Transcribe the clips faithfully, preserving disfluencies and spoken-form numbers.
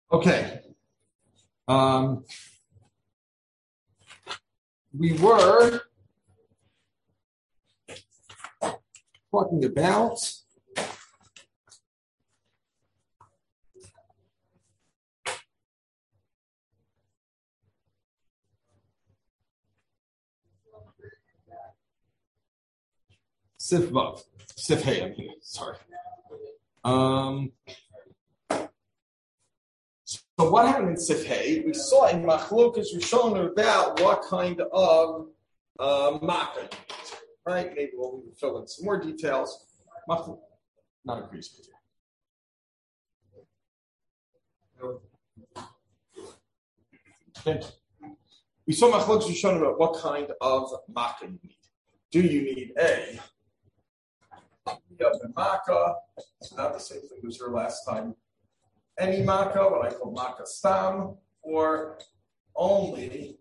Okay. Um, we were talking about Sif Vav. Sif Hey, I'm here. Sorry. Um, so what happened in Sif Hey? We saw in Machlokas Rishon about what kind of uh, makkah you need, right? Maybe we'll fill in some more details. Machlok, not a crease here. Okay. We saw Machlokas Rishon about what kind of makkah you need. Do you need a makkah? It's not the same thing as your last time. Any makkah, what I call makkah stam, or only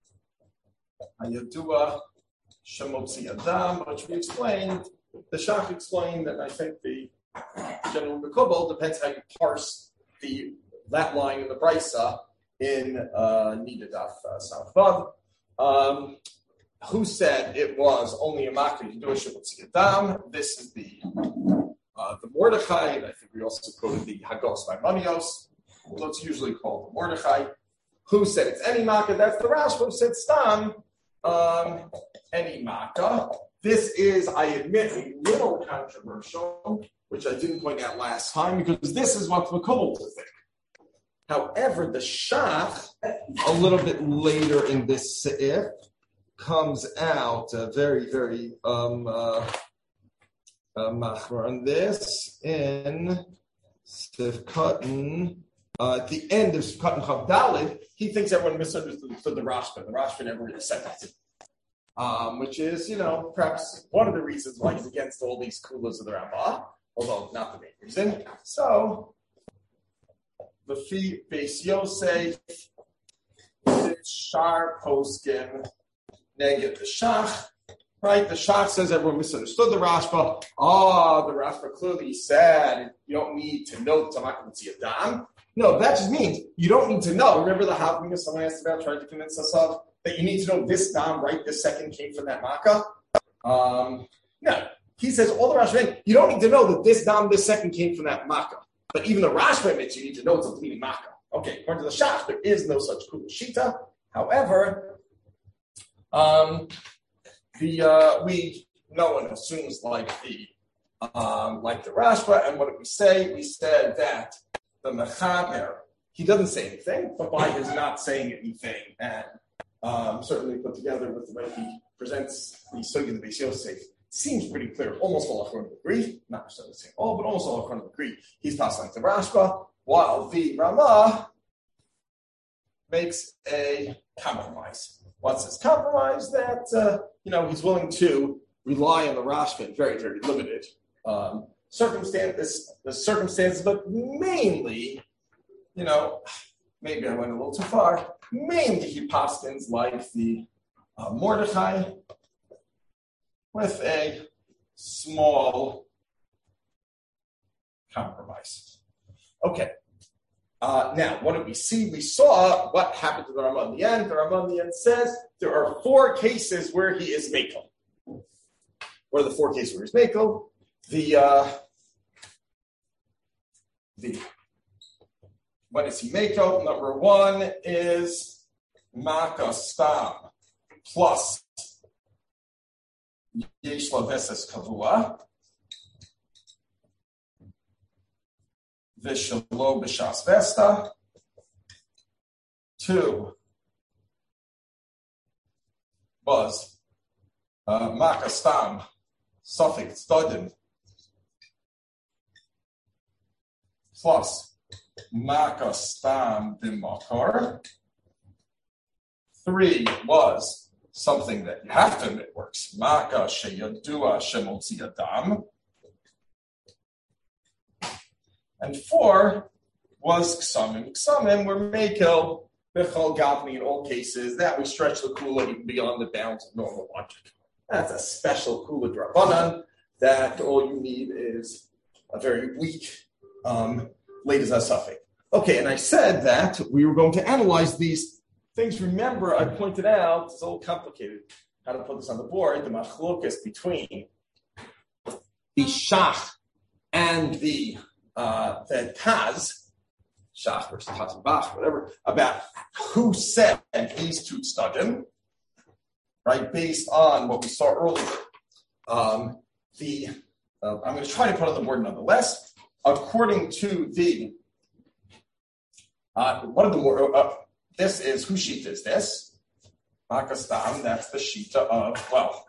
ayadua shemotzi adam, which we explained. The Shach explained, and I think the general Mekubal depends how you parse the that line in the Brisa in uh, Nidadaf uh, South Vav. Um, who said it was only a makkah yadua shemotzi adam? This is the Uh, the Mordechai, and I think we also quoted the Hagos by Manios, although it's usually called the Mordechai. Who said it's any makkah? That's the Rashba who said stam, um, any makkah. This is, I admit, a little controversial, which I didn't point out last time, because this is what's Mekubal to think. However, the Shach, a little bit later in this seif, comes out uh, very, very um, uh, Uh, machmer on this in Sivkatan. Uh, at the end of Sivkatan Chav Dalid, he thinks everyone misunderstood the Rashba. The Rashba never really said that, um, which is, you know, perhaps one of the reasons why he's against all these kulas of the Rambah, although not the main reason. So, the fee Beis Yosef, Shar Poskim, Neged the Shach. Right, the Shach says everyone misunderstood the Rashba. Oh, the Rashba clearly said you don't need to know Tamak Adam. No, that just means you don't need to know. Remember the Havmina someone asked about, trying to convince us of, that you need to know this Dam right this second came from that Makkah? Um, no, he says all the Rashba, you don't need to know that this Dam this second came from that Makkah. But even the Rashba admits you need to know it's a bleeding Makkah. Okay, according to the Shach, there is no such Kula Shita. However, um, The uh, we no one assumes like the um, like the Rashba, and what did we say? We said that the Mechaber, he doesn't say anything, but by his not saying anything, and um, certainly put together with the way he presents the Sugi of the Beis Yosef, seems pretty clear. Almost all Achronim agree, not necessarily saying all, but almost all Achronim agree. He's passed like the Rashba, while the Ramah makes a compromise. What's his compromise? That uh, you know he's willing to rely on the Rashba in very, very limited um, circumstances, the circumstances, but mainly, you know, maybe I went a little too far. Mainly, he postins like the uh, Mordechai with a small compromise. Okay. Uh, now, what did we see? We saw what happened to the Ramah in the end. The Ramah in the end says there are four cases where he is Mekel. What are the four cases where he's Mekel? The, uh, the, when is he Mekel? Number one is Makkah Stam plus Yesh Laveses Kavua. Vishalo b'shas vesta. Two was uh, Makkah Stam suffix Stodim plus Makkah Stam b'makor. Three was something that you have to admit works. Makkah sheyadua shemotzi adam. And four was Ksamim. Ksamim were Mekel, Bechal Gavni in all cases. That we stretch the Kula even beyond the bounds of normal logic. That's a special Kula Drabanan that all you need is a very weak um, late as a suffix. Okay, and I said that we were going to analyze these things. Remember, I pointed out, it's a little complicated how to put this on the board, the machlokas between the shach and the, uh, the taz, shach versus taz and bach, whatever, about who said these two tzadim, right, based on what we saw earlier. Um, the uh, I'm going to try to put on the board nonetheless. According to the, uh, what are the more, uh, this is, whose shita is this? Makastam, that's the shita of, well,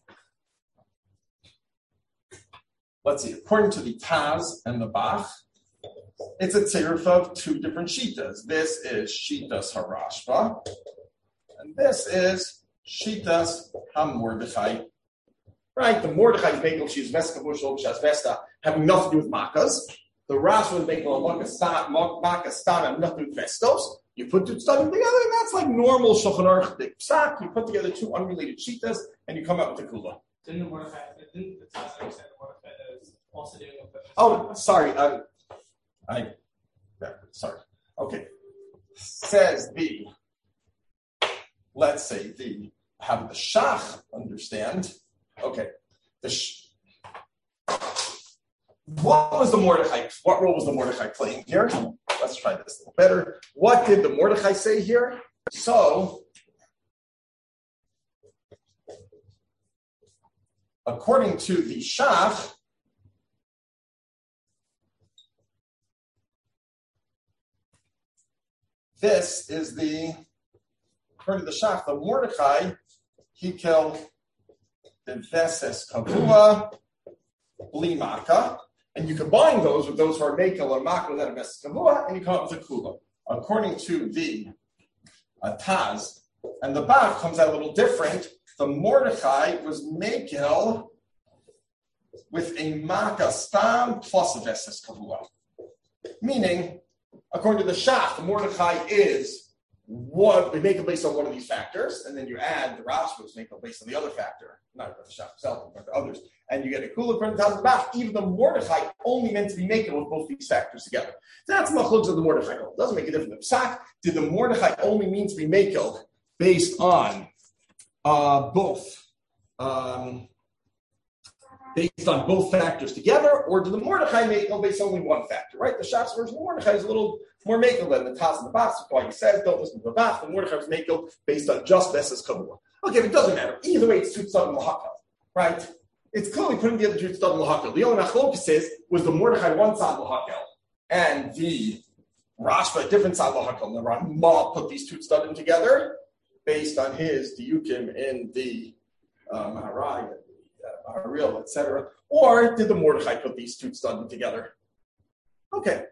let's see, according to the Taz and the Bach, it's a tziruf of two different shitas. This is shitas harashba, and this is shitas hamordechai. Right, the Mordechai is making she's veskavushal shas vesta having nothing to do with makas. The Rashba is making a makastan have nothing to do with vestos. You put two stuff together, and that's like normal Shulchan Aruch psak. You put together two unrelated shitas, and you come up with a kula. Didn't the Mordechai? Didn't the Taz say the Mordechai is also doing with the? Oh, sorry. Uh, I. Sorry. Okay. Says the. Let's say the. Have the shach understand. Okay. The sh- what was the Mordechai? What role was the Mordechai playing here? Let's try this a little better. What did the Mordechai say here? So, according to the shach, this is the, according to the shach, the Mordechai, he killed the Veses Kavua, Blimaka, and you combine those with those who are Mekel or Maka without a Veses Kavua, and you come up with a Kula. According to the uh, Taz, and the Bach comes out a little different. The Mordechai was Mekel with a Maka Stam plus a Veses Kavua. Meaning, according to the Shach, the Mordechai is one, we make it based on one of these factors, and then you add the Rashbas, make it based on the other factor, not the Shach itself, but the others, and you get a Kula from the Taz Bach. Even the Mordechai only meant to be making with both these factors together. That's machlokes of the Mordechai. It doesn't make a difference. The Psak, did the Mordechai only mean to be makel based on uh, both, um, based on both factors together, or did the Mordechai makel based on only one factor? Right? The Shach's version of the Mordechai is a little more makel than the Taz and the Bach. That's why he says, don't listen to the Bach. The Mordechai was makel based on just Veses Kavua. Okay, but it doesn't matter. Either way, it's two tzaddim l'hakal, right? It's clearly putting together two tzaddim l'hakal. The only machlokes is, was the Mordechai one tzad l'hakal, and the Rashba a different tzad l'hakal. And the Ramah put these two tzaddim together based on his diukim in the uh, Maharai, uh, Maharil, et cetera. Or did the Mordechai put these two tzaddim together? Okay.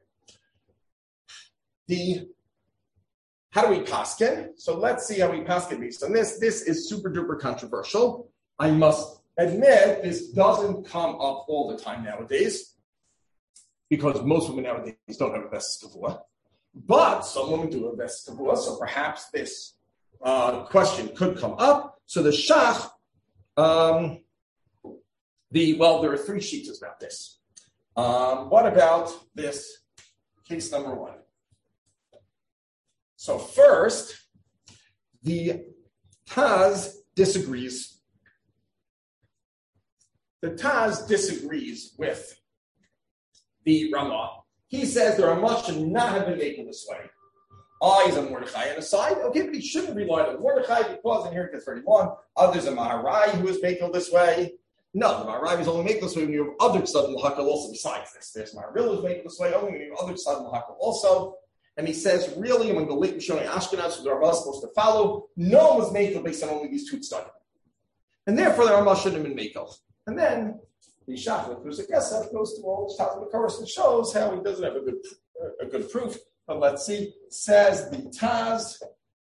The how do we paskin? So let's see how we paskin based on this. This is super duper controversial. I must admit this doesn't come up all the time nowadays because most women nowadays don't have a Veses Kavua. But some women do have Veses Kavua, so perhaps this uh, question could come up. So the Shach, um, the well, there are three sheets about this. Um, what about this case number one? So first, the Taz disagrees. The Taz disagrees with the Ramah. He says the Ramah should not have been making this way. I is a Mordechai on the side. Okay, but he shouldn't rely on Mordechai because, and here it gets thirty-one, others a Maharai who is making this way. No, the Maharai was only making this way when you have other tzaddim l'hakal also besides this. There's Maharil who's making this way only when you have other tzaddim l'hakal also. And he says, really, when the late Rishonei Ashkenaz, who the Ramah is supposed to follow, no one was makel based on only these two tzaddim. And therefore, the Ramah shouldn't have been makel. And then the Shach, who's a Gesef, goes through all the Taz Makaros and shows how he doesn't have a good, a good proof. But let's see. Says the Taz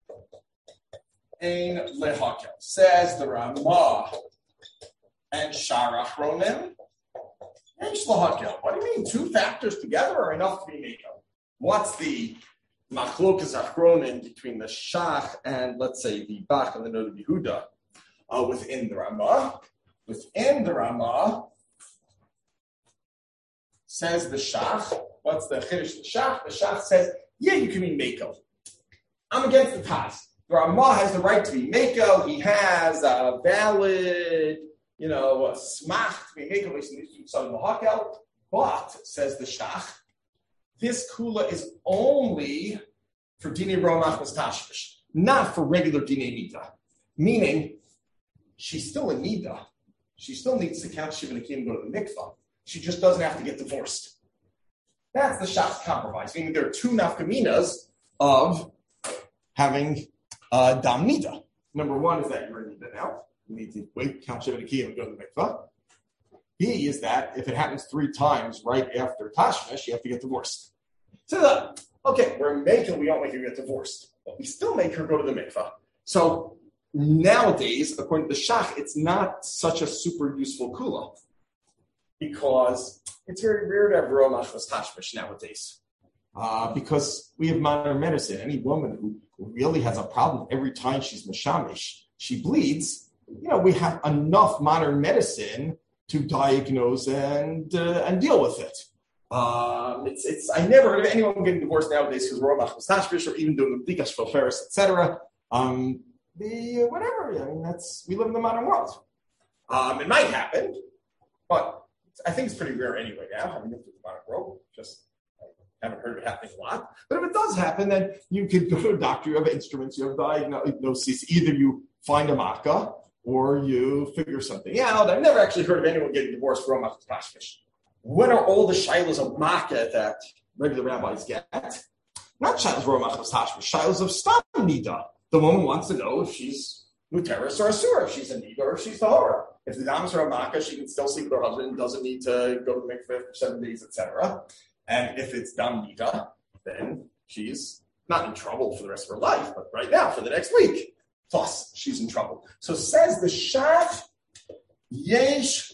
Ein Lehakel. Says the Ramah and Shara Achronim Ein Shlehakel. What do you mean? Two factors together are enough to be makel. What's the machlokas achronim between the Shach and, let's say, the Bach and the Noda Yehuda uh, within the Ramah? Within the Ramah, says the Shach, What's the chiddush? The shach. The shach says, yeah, you can be meko. I'm against the Taz. The Ramah has the right to be meko. He has a valid, you know, a smach to be meko based on these two Mahakel. But says the shach, this kula is only for Dinei Romach Tashmish, not for regular Dinei Nida. Meaning, she's still a Nida. She still needs to count Shiva Nakim and go to the mikvah. She just doesn't have to get divorced. That's the Shach's compromise. Meaning there are two nafkaminas of having uh, Dam Nida. Number one is that you're a Nida now. You need to wait, count Shiva Nakim and go to the mikvah. B is that if it happens three times right after Tashmish, you have to get divorced. So, that, okay, we're making, we don't make her get divorced, but we still make her go to the mikvah. So, nowadays, according to the Shach, it's not such a super useful kula because it's very rare to have Romach was Tashmish nowadays. Uh, because we have modern medicine. Any woman who, who really has a problem every time she's Mashamish, she bleeds, you know, we have enough modern medicine to diagnose and uh, and deal with it. Um, it's it's. I never heard of anyone getting divorced nowadays because Romach was Tashmish or even doing the Bdikas Shvoferis, et cetera. Um, the whatever. I mean, that's we live in the modern world. Um, it might happen, but I think it's pretty rare anyway now. Having lived in the modern world, just I haven't heard of it happening a lot. But if it does happen, then you could go to a doctor. You have instruments. You have diagnosis. Either you find a makkah or you figure something out. I've never actually heard of anyone getting divorced from Romach Tashmish. What are all the shilas of makkah that regular rabbis get? Not shilas of Romach Tashmish, shilas of Stam Nida. The woman wants to know if she's Muteris or Asura, if she's a Nida or if she's Tahora. If the Dams are a makkah, she can still sleep with her husband and doesn't need to go to the mikveh for seven days, et cetera. And if it's Dam Nida, then she's not in trouble for the rest of her life, but right now, for the next week. Plus, she's in trouble. So says the Shach, Yesh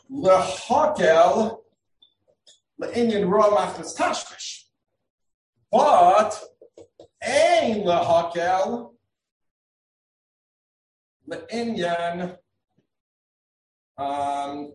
lehakel le'inyan Romach Tashmish. But, ein lehakel le'inyan um,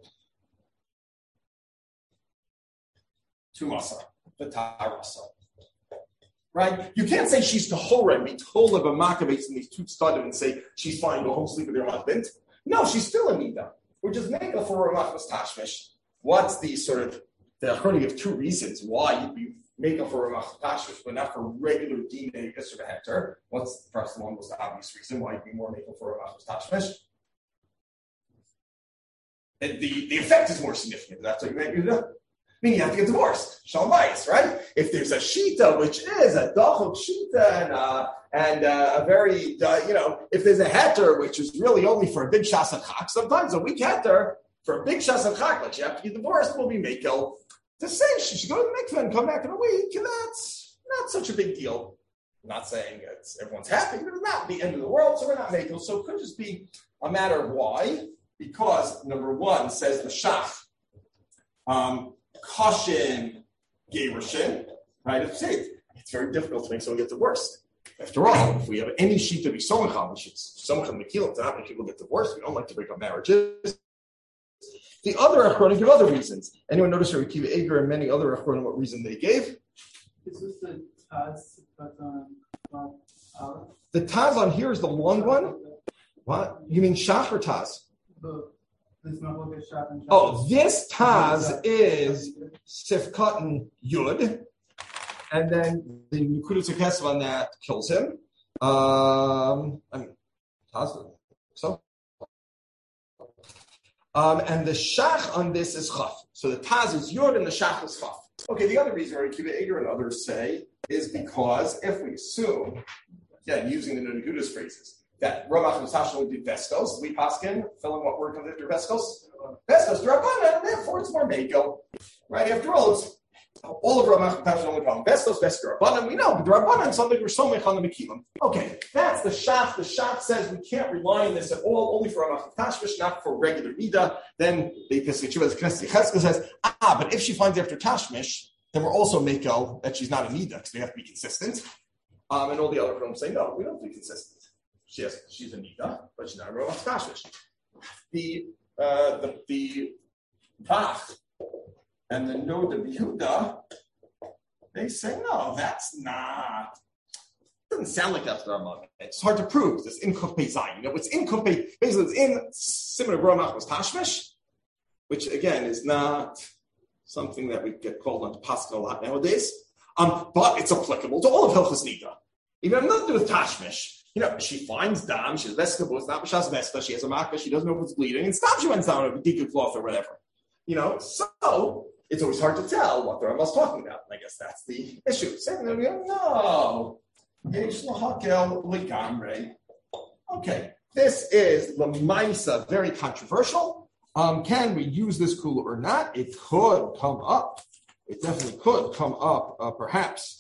Tumasa, V'tarasa. Right? You can't say she's Tahora and be told of a Maccabes in these two studies and say she's fine, go home, sleep with your husband. No, she's still a Nida. We're just making a for Ramach Tashmish. What's the sort of, the Achronim of two reasons why you'd be making for Ramach Tashmish, but not for regular D N A Isser Hector. What's perhaps the one most obvious reason why you'd be more making for Ramach Tashmish? And the, the effect is more significant. That's what you make you do. I mean, you have to get divorced. Shalom bayis, right? If there's a shita, which is a dachok shita, and, uh, and uh, a very, uh, you know, if there's a heter, which is really only for a big shas and chak, sometimes a weak heter for a big shas and chak, like you have to get divorced, will be mekel. To say she should go to the mikveh and come back in a week, and that's not such a big deal. I'm not saying it's, everyone's happy, but it's not the end of the world, so we're not mekel. So it could just be a matter of why. Because, number one, says the shach, um, Kashin Gerushin, right? It's, it's very difficult to make someone get divorced. After all, if we have any sheet to be somacham, we should somacham mekilim to not make people get divorced. We don't like to break up marriages. The other achronim give other reasons. Anyone notice Rabbi Akiva Eiger and many other achronim what reason they gave? This is the Taz, but um, uh, the Taz on here is the long one. What? You mean Shach or Taz? Both. Oh, this Taz is Sifkat Yud, and then the Nekudas HaKesef on that kills him. Um, I mean, Taz, so. Um, and the Shach on this is Chaf. So the Taz is Yud and the Shach is Chaf. Okay, the other reason Rabbi Akiva Eiger and others say is because if we assume, yeah, using the Nekudas phrases, that Ramach and Sasha would do Vestos. We paskin, fill in what word comes after Vestos. Vestos, Drabanan, and therefore it's more Mako. Right? After all, it's all of Ramach and Sasha only problem. Vestos, Vestos, Drabanan. We know, but Drabanan is something we're so mech on the Mekilim. Okay, that's the Shach. The Shach says we can't rely on this at all, only for Ramach and Tashmish, not for regular Nida. Then the Pesach Shiva, Knesset Cheskel says, ah, but if she finds after Tashmish, then we're also Mako that she's not a Nida, because we have to be consistent. Um, and all the other films say, no, we don't have to be consistent. Yes, she's a Nida, but she's not a Romach Tashmish. The uh, the the Bach and the Noda Yehuda They say, no, that's not. It doesn't sound like that's the Rama. It's hard to prove. This in Kuf Pei Zayin. You know, what's in Kuf Pei, basically it's in similar Ramach was Tashmish, which again is not something that we get called on to Pascha a lot nowadays. Um, but it's applicable to all of Hilchos Nida. Even if nothing to do with Tashmish. You know, she finds dam, she has Veskabu, it's not Mishas Vesta, she has a Makkah, she doesn't know if it's bleeding, and stop, she went down with a deacon cloth or whatever. You know, so it's always hard to tell what the Rambam is talking about. And I guess that's the issue. Second, we go, no. Okay, this is Lamaisa, very controversial. Um, can we use this kula or not? It could come up. It definitely could come up, uh, perhaps.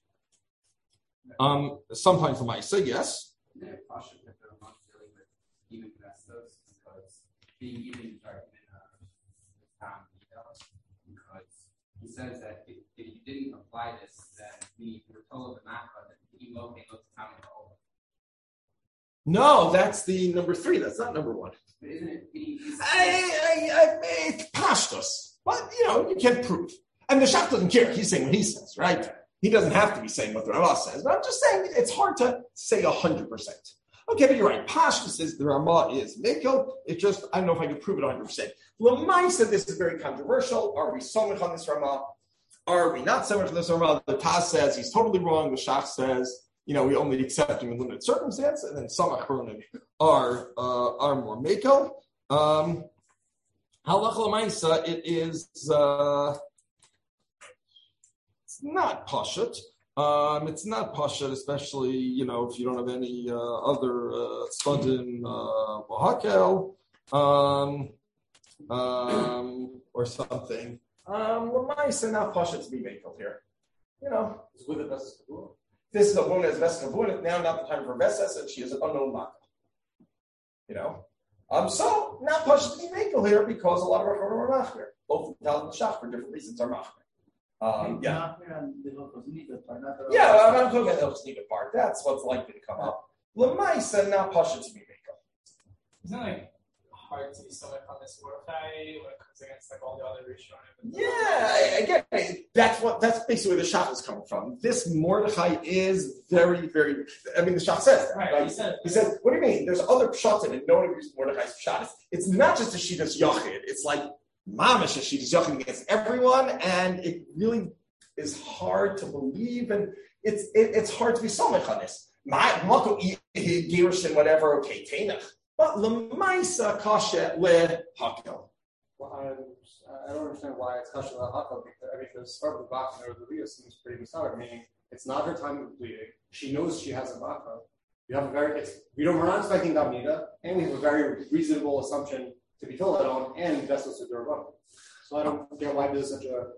Um, sometimes Lamaisa, yes. Yeah, caution that they're not dealing with even Vestos because being even argument uh, time because he says that if, if you didn't apply this, then we were told the Makah that the Emo may look time over. No, that's the number three. That's not number one. But isn't it? I, I, I, it's pashtus, but you know you can't prove. And the Shach doesn't care. He's saying what he says, right? He doesn't have to be saying what the Ramah says, but I'm just saying it's hard to say one hundred percent. Okay, but you're right. Pashtus says the Ramah is Mekel. It just, I don't know if I can prove it one hundred percent. Lamai said this is very controversial. Are we somech on this Ramah? Are we not somech on this Ramah? The Taz says he's totally wrong. The Shach says, you know, we only accept him in limited circumstances. And then some Achronim are, uh, are more Mekel. Um, Halach Lamaisa, it is... Uh, not pashut. Um, it's not pashut, especially, you know, if you don't have any uh, other studim uh, Wahakel um, um, or something. Um, Lamaisa, not pashut to be makel here. You know, it's with the Vesas Kavua. This is a woman as Vesas Kavua. Now, not the time for Vesas, and she is an unknown makel. You know, um, so not pashut to be makel here because a lot of our Chachamim are machmir. Both the Talmud and Shach for different reasons are machmir. Um, yeah. Yeah, I'm not talking about the Hilchos part. That's what's likely to come up. Lamaisa, not Pasha to be Mekel. Isn't it like hard to be so much on this Mordechai when it comes against like all the other Rishonim? Yeah, again, that's what that's basically where the Shach is coming from. This Mordechai is very, very. I mean, the Shach says that. Right, right? He said. He says, "What do you mean? There's other pshatim and no one agrees with Mordechai's pshat. It's, it's not just a Shidas Yachid. It's like Mamish a Shidas Yachid against everyone, and it really is hard to believe, and it's it, it's hard to be so much on this. My motto Gerushin, whatever, okay, Tainach. But Lamaisa Kasha Le Hakel. Well, I, I don't understand why it's Kasha Le Hakel, because I mean the start of the Bach or the Leah seems pretty bizarre, meaning it's not her time of bleeding. She knows she has a Baka. You have a very it's we don't we're not expecting Davnida, and we have a very reasonable assumption to be told that on and Vestos to Durban. So I don't get why this is such a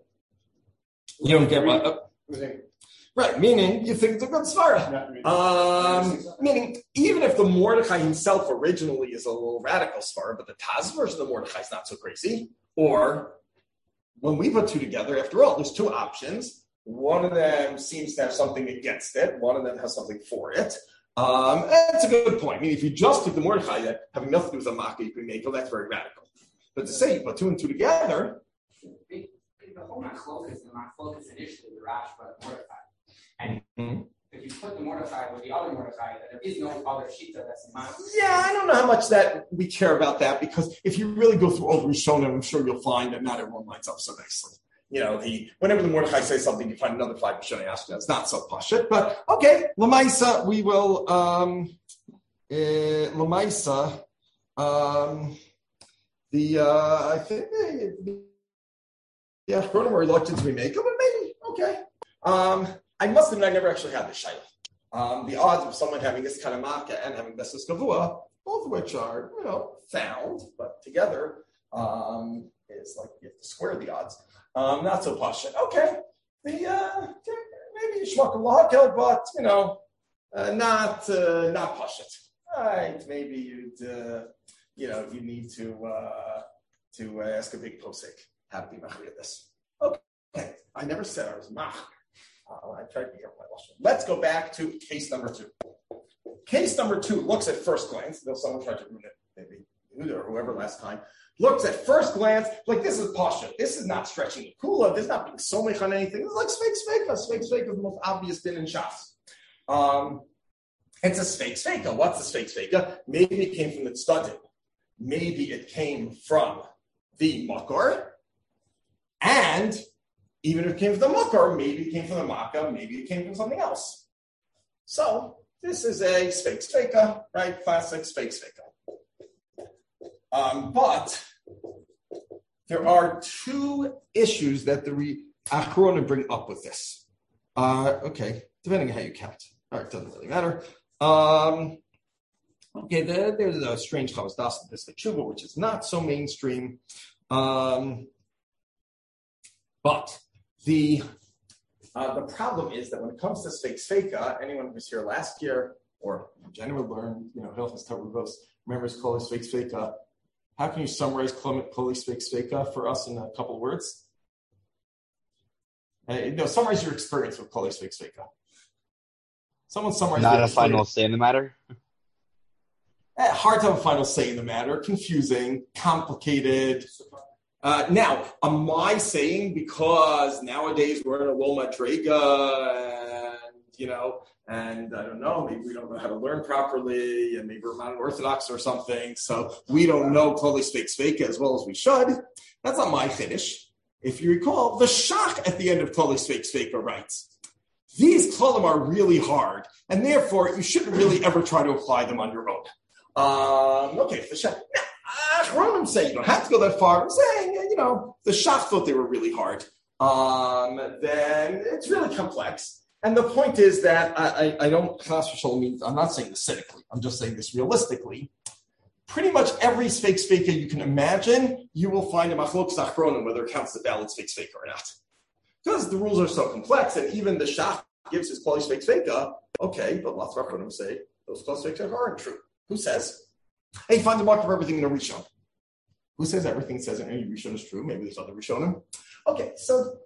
You don't get what? Uh, right, meaning you think it's a good svara. Um, meaning, even if the Mordechai himself originally is a little radical svara, but the Taz version of the Mordechai is not so crazy. Or, when we put two together, after all, there's two options. One of them seems to have something against it. One of them has something for it. Um, that's a good point. I mean, if you just took the Mordechai that having nothing to do with a Makkah, you can make, well, that's very radical. But to say you put two and two together, the whole machlokas, the machlokas initially, the Rashba and Mordechai. And mm-hmm. if you put the Mordechai with the other Mordechai, then there is no other Shita that's in mind. Yeah, I don't know how much that we care about that, because if you really go through all the Rishonim, I'm sure you'll find that not everyone lines up so nicely. You know, the whenever the Mordechai says something, you find another five Rishonim asking that's not so pashut. But okay, Lamaisa, we will um uh, Lamaisa. Um the uh I think the, Yeah, Chronim are reluctant to be Mekel, but maybe, okay. Um, I must admit, I never actually had this Shaila. Um, the odds of someone having this kind of Makkah and having Vesas Kavua, both of which are, you know, found, but together, um, is like you have to square the odds. Um, not so pashut. Okay. The, uh, maybe Shmuck Lahakel, but, you know, uh, not, uh, not pashut. Right. Maybe you'd, uh, you know, you need to, uh, to uh, ask a big posik. Have to be machri at this. Okay, I never said I was mach. Uh, I tried to be careful. Let's go back to case number two. Case number two looks at first glance, though someone tried to ruin it, maybe Yehuda or whoever last time. looks at first glance like this is pasha. This is not stretching the kula. This is not being somech on anything. This is like sveik sveika. Sveik sveika is the most obvious din in Shas. Um, it's a sveik sveika. What's the sveik sveika? Maybe it came from the tzaddim. Maybe it came from the makor. And even if it came from the makor, maybe it came from the makkah. Maybe it came from something else. So this is a sveik sveika, right? Classic sveik sveika. Um, but there are two issues that the re- Achronim bring up with this. Uh, okay, depending on how you count. All right, doesn't really matter. Um, okay, the, there's a strange Chavos Das in this Tshuva, which is not so mainstream. Um, but the uh, the problem is that when it comes to Sveik Sveika, anyone who was here last year or in general learned, you know, Hilchos Tavros remembers Kol Sveik Sveika. How can you summarize Kol Sveik Sveika for us in a couple words? Uh, no, summarize your experience with Kol Sveik Sveika. Someone summarize. Not a final say in the matter. Eh, hard to have a final say in the matter. Confusing, complicated. Uh, now, am I saying because nowadays we're in a low madrega and, you know, and I don't know, maybe we don't know how to learn properly and maybe we're not Orthodox or something, so we don't know Kol Sveik Sveika as well as we should. That's not my chiddush. If you recall, the Shach at the end of Kol Sveik Sveika writes, these kolim are really hard, and therefore you shouldn't really ever try to apply them on your own. Um, okay, the Shach. Achronim say you don't have to go that far. I'm saying, you know, the Shach thought they were really hard. Um, then it's really complex. And the point is that I, I, I don't, I'm not saying this cynically. I'm just saying this realistically. Pretty much every Sveik Sveika you can imagine, you will find a Machlokes Achronim whether it counts the valid Sveik Sveika or not. Because the rules are so complex, and even the Shach gives his Kol Sveik Sveika. Okay, but lots of Achronim say those Kol Sveik Sveika aren't true. Who says? Hey, find the mark of everything in a Rishon. Who says everything says in any Rishon is true? Maybe there's other Rishonim. Okay, so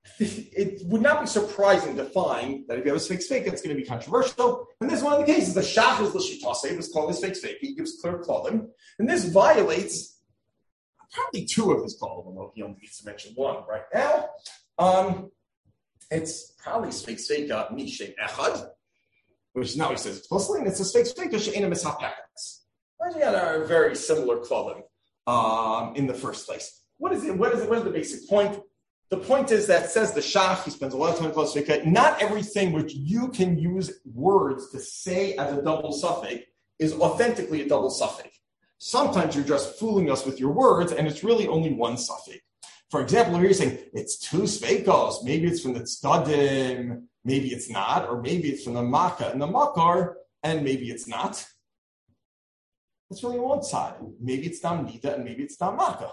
it would not be surprising to find that if you have a Sveik Sveika, it's going to be controversial. And this is one of the cases. The Shach is L'shitase, it was called a Sveik Sveika. He gives clear kolim. And this violates probably two of his kolim, although he only needs to mention one right now. Um, it's probably Sveik Sveika Mishem Echad, which is now he says explicitly, and it's a Sveik Sveika She'ena Mishapekas. We had a very similar kolim um, in the first place. What is it? What is it? What is the basic point? The point is that says the Shach, he spends a lot of time in Kol Sveika, not everything which you can use words to say as a double suffix is authentically a double suffix. Sometimes you're just fooling us with your words, and it's really only one suffix. For example, here you're saying it's two Sveikos, maybe it's from the Tzdadim, maybe it's not, or maybe it's from the Makkah and the Makar, and maybe it's not. That's really one side. Maybe it's Dam Nida, and maybe it's Dam Makkah.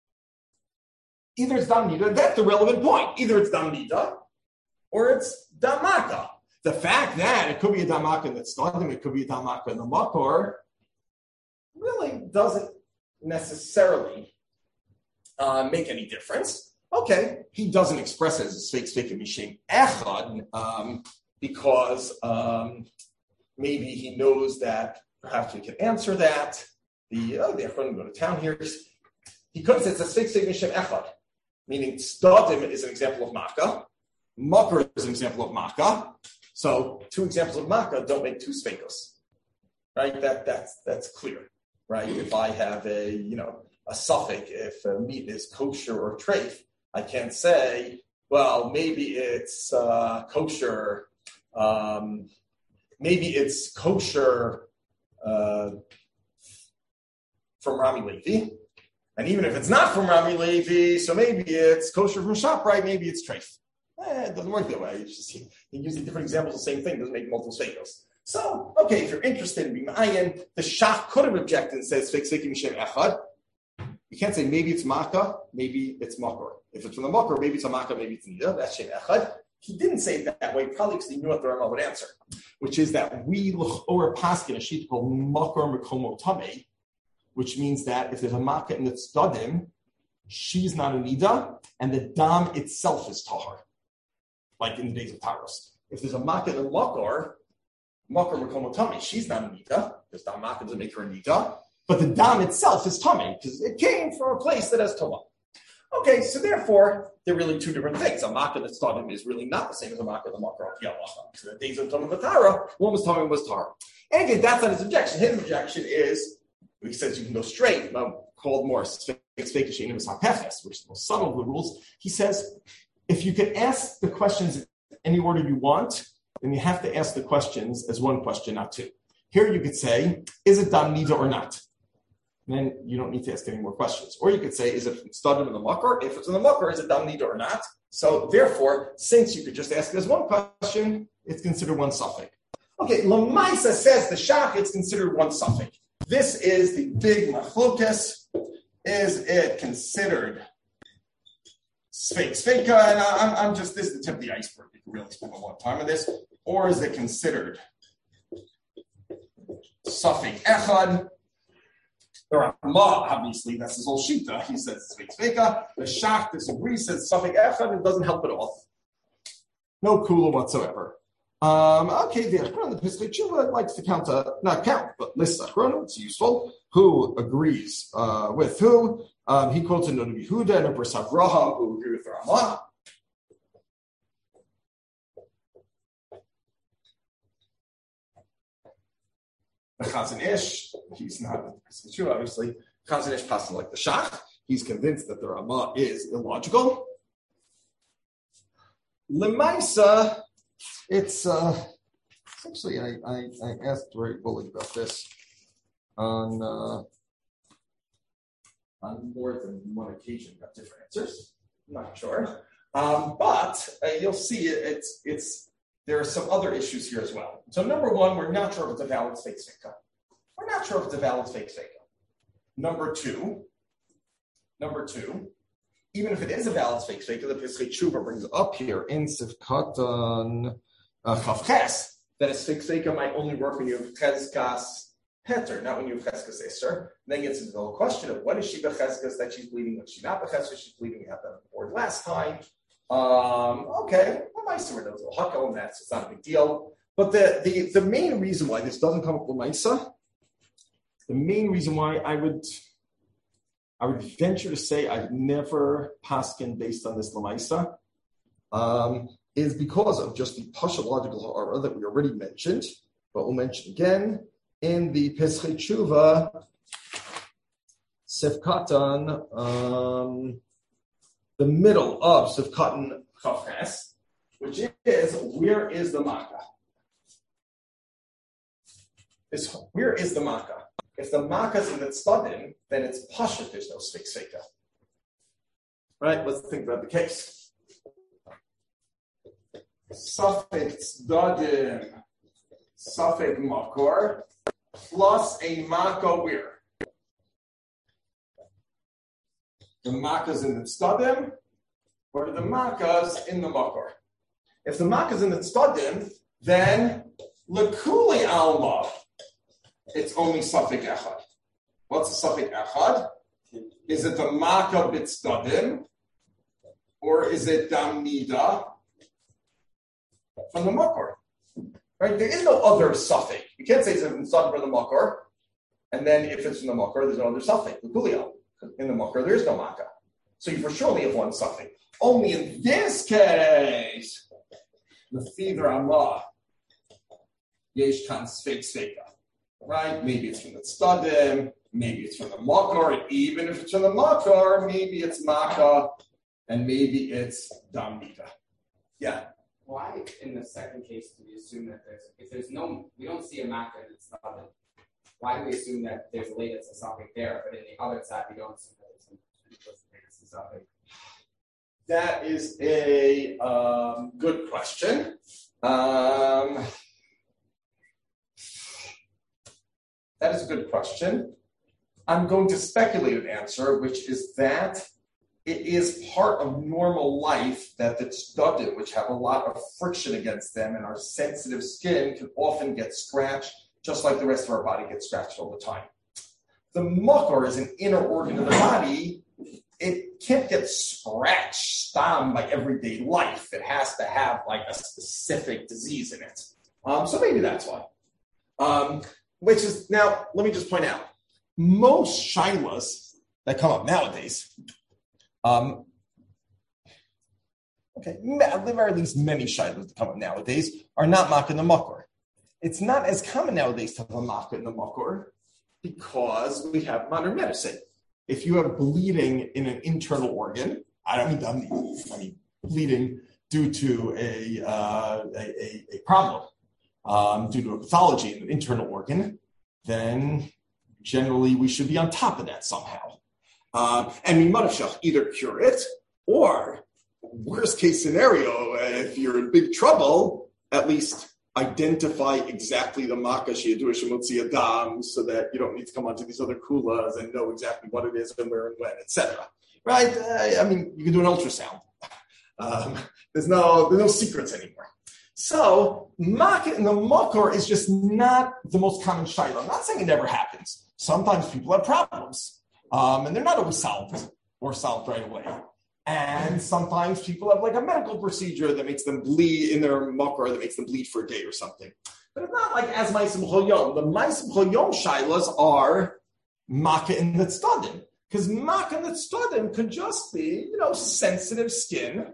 Either it's Dam Nida, that's the relevant point. Either it's Dam Nida or it's Dam Makkah. The fact that it could be a Dam Makkah in the Tzdadim, it could be a Dam Makkah in the Makor, really doesn't necessarily uh, make any difference. Okay, he doesn't express it as a Sveik Sveika Mishem Echad um, because um, maybe he knows that perhaps we can answer that. The oh, the Achronim go to town here. He could say it's a Sveik Sveika Mishem Echad. Meaning, Tzdadim is an example of Makkah. Makar is an example of Makkah. So, two examples of Makkah don't make two Sveikos. Right? That, that's, that's clear. Right? If I have a, you know, a suffix, if a meat is kosher or treif, I can't say, well, maybe it's uh, kosher, um, maybe it's kosher uh, from Rami Levi. And even if it's not from Rami Levi, so maybe it's kosher from ShopRite, maybe it's treif. Eh, it doesn't work that way. It's just, he, he uses different examples of the same thing, doesn't make multiple sveikos. So, okay, if you're interested in being ma'ayin, the Shach could have objected and said, Sveik Sveika Mishem Echad. You can't say maybe it's Makkah, maybe it's Makor. If it's from the Makor, maybe it's a Makkah, maybe it's Nida. That's Shem Echad. He didn't say it that way, probably because he knew what the Rama would answer, which is that we or paskin a sheet called Makor Mekomo Tamei, which means that if there's a Makkah in the Tzdadim, she's not a Nida, and the Dam itself is Tahar, like in the days of Taros. If there's a Makkah in the Makor, Makor Mekomo Tamei, she's not a Nida, because Dam Makkah doesn't make her a Nida. but the dam itself is tummy because it came from a place that has tumah. Okay, so therefore, they're really two different things. A makkah that's tummy is really not the same as a makkah the makkah of yalacha. Because the days of tumah v'tara, one was tummy, one was tar. And again, that's not his objection. His objection is, he says you can go straight, called more which is the most subtle of the rules. He says, if you can ask the questions in any order you want, then you have to ask the questions as one question, not two. Here you could say, is it dam nida or not? And then you don't need to ask any more questions. Or you could say, is it studied in the makar? If it's in the makar, is it dam nida or not? So therefore, since you could just ask it as one question, it's considered one suffix. Okay, Lamaisa says the shach, it's considered one suffix. This is the big machlokas. Is it considered Sfeik Sfeika? And I'm, I'm just, this is the tip of the iceberg. You can really spend a lot of time on this. Or is it considered Safek Echad? The Ramah, obviously, that's his whole shita. He says Sfeik Sfeika. The Shach disagrees, says Safek Echad. It doesn't help at all. No kula whatsoever. Um, okay, the Achron, the Pesach Tshuva likes to count, uh, not count, but list Achron, it's useful. Who agrees uh, with who? Um, he quotes in Rabbi Yehuda and Rabbi Avraham, who agree with Ramah. The Chazon Ish, he's not in the Pesach Tshuva, obviously. Chazon Ish passes like the Shach. He's convinced that the Ramah is illogical. Lemaisa, It's uh, actually I, I, I asked Ray Bullock about this on uh, on more than one occasion. Got different answers. I'm not sure, um, but uh, you'll see it, it's it's there are some other issues here as well. So number one, we're not sure if it's a valid fake fika. We're not sure if it's a valid fake fika. Number two, number two. Even if it is a valid fake fika, the Pesach Tshuva brings up here in Sivkatan Chavches that a fake fika might only work when you have cheskas heter, not when you have cheskas eser. Then gets into the whole question of when is she becheskas that she's bleeding, when she's not becheskas she's bleeding. We had that on the board last time. Um, okay, well, Maisa knows a hakel and that, so it's not a big deal. But the, the the main reason why this doesn't come up with Maisa, the main reason why I would. I would venture to say I've never paskin based on this lamaisa, um, is because of just the pashalogical ha'ara that we already mentioned, but we'll mention again in the Pesach Tshuva Sefkatan, um, the middle of Sefkatan Chavches, which is where is the makkah? Is where is the makkah? If the makkah's in the tzaddim, then it's pashut, there's no sfeik sfeika. Right, let's think about the case. Safek tzaddim, safek makor, plus a makkah where? The makkah's in the tzaddim, or the makkah's in the makor? If the makkah's in the tzaddim, then lekuli alma. It's only Safek Echad. What's the Safek Echad? Is it the Makkah B'tzdadim? Or is it Dam Nida from the Makor? Right? There is no other Safek. You can't say it's from the Makor, and then if it's from the Makor, there's no other Safek. In the Makor, there is no Makkah. So you for sure only have one Safek. Only in this case, the Fidra Allah, Yesh Kan Sfeik Sfeika. Right? Maybe it's from the tzaddim, maybe it's from the makor, and even if it's from the makor, maybe it's makkah, and maybe it's dam nida. Yeah. Why, in the second case, do we assume that there's, if there's no, we don't see a makkah in the tzaddim, why do we assume that there's a latest asafik there, but in the other side, we don't assume that it's a latest asafik? That is a um, good question. Um, That is a good question. I'm going to speculate an answer, which is that it is part of normal life that the tzaddim, which have a lot of friction against them and our sensitive skin, can often get scratched, just like the rest of our body gets scratched all the time. The makor is an inner organ of the body. It can't get scratched, stam by everyday life. It has to have like a specific disease in it. Um, so maybe that's why. Um, Which is, now, let me just point out, most shilas that come up nowadays, um, okay, at the very least, many shilas that come up nowadays are not makah in the makor. It's not as common nowadays to have a makah in the makor because we have modern medicine. If you have bleeding in an internal organ, I don't mean, I mean, I mean bleeding due to a, uh, a, a, a problem, um, due to a pathology in an internal organ, then generally we should be on top of that somehow. Uh, and we might have either cure it or, worst case scenario, if you're in big trouble, at least identify exactly the makkah sheyadur shemotzi adam so that you don't need to come onto these other kulas and know exactly what it is and where and when, et cetera. Right? Uh, I mean, you can do an ultrasound. Um, there's no there's no secrets anymore. So makkah in the makor is just not the most common shayla. I'm not saying it never happens. Sometimes people have problems, um, and they're not always solved or solved right away. And sometimes people have like a medical procedure that makes them bleed in their makor, that makes them bleed for a day or something. But it's not like as ma'asim chol yom. The ma'asim chol yom shaylas are makkah in the tztadim. Because makkah in the tztadim could just be, you know, sensitive skin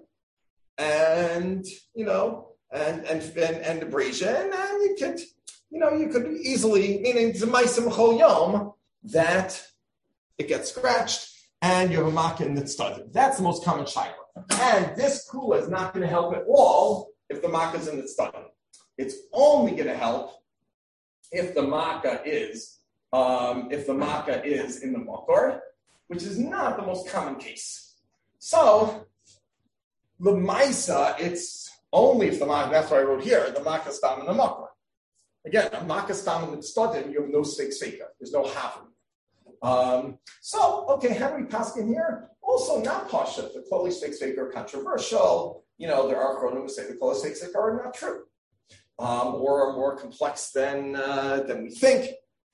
and, you know, and and and, and abrasion. And then you could, you know, you could easily, meaning the ma'asim chol yom, that it gets scratched, and you have a makkah in the tztadim. That's the most common shayla. And this kula is not going to help at all if the makkah is in the tztadim. It's only going to help if the makkah is um, if the makkah is in the makor, which is not the most common case. So the maisa, it's only if the makkah. That's why I wrote here the makkah stam in the makor. Again, a makkah stam in the tztadim, you have no steak seika. There's no havim. Um, so, okay, how do we pass in here? Also, not pasha. The Klali steak seika are controversial. You know, there are chronim who say the Klali steak seika are not true, um, or are more complex than uh, than we think.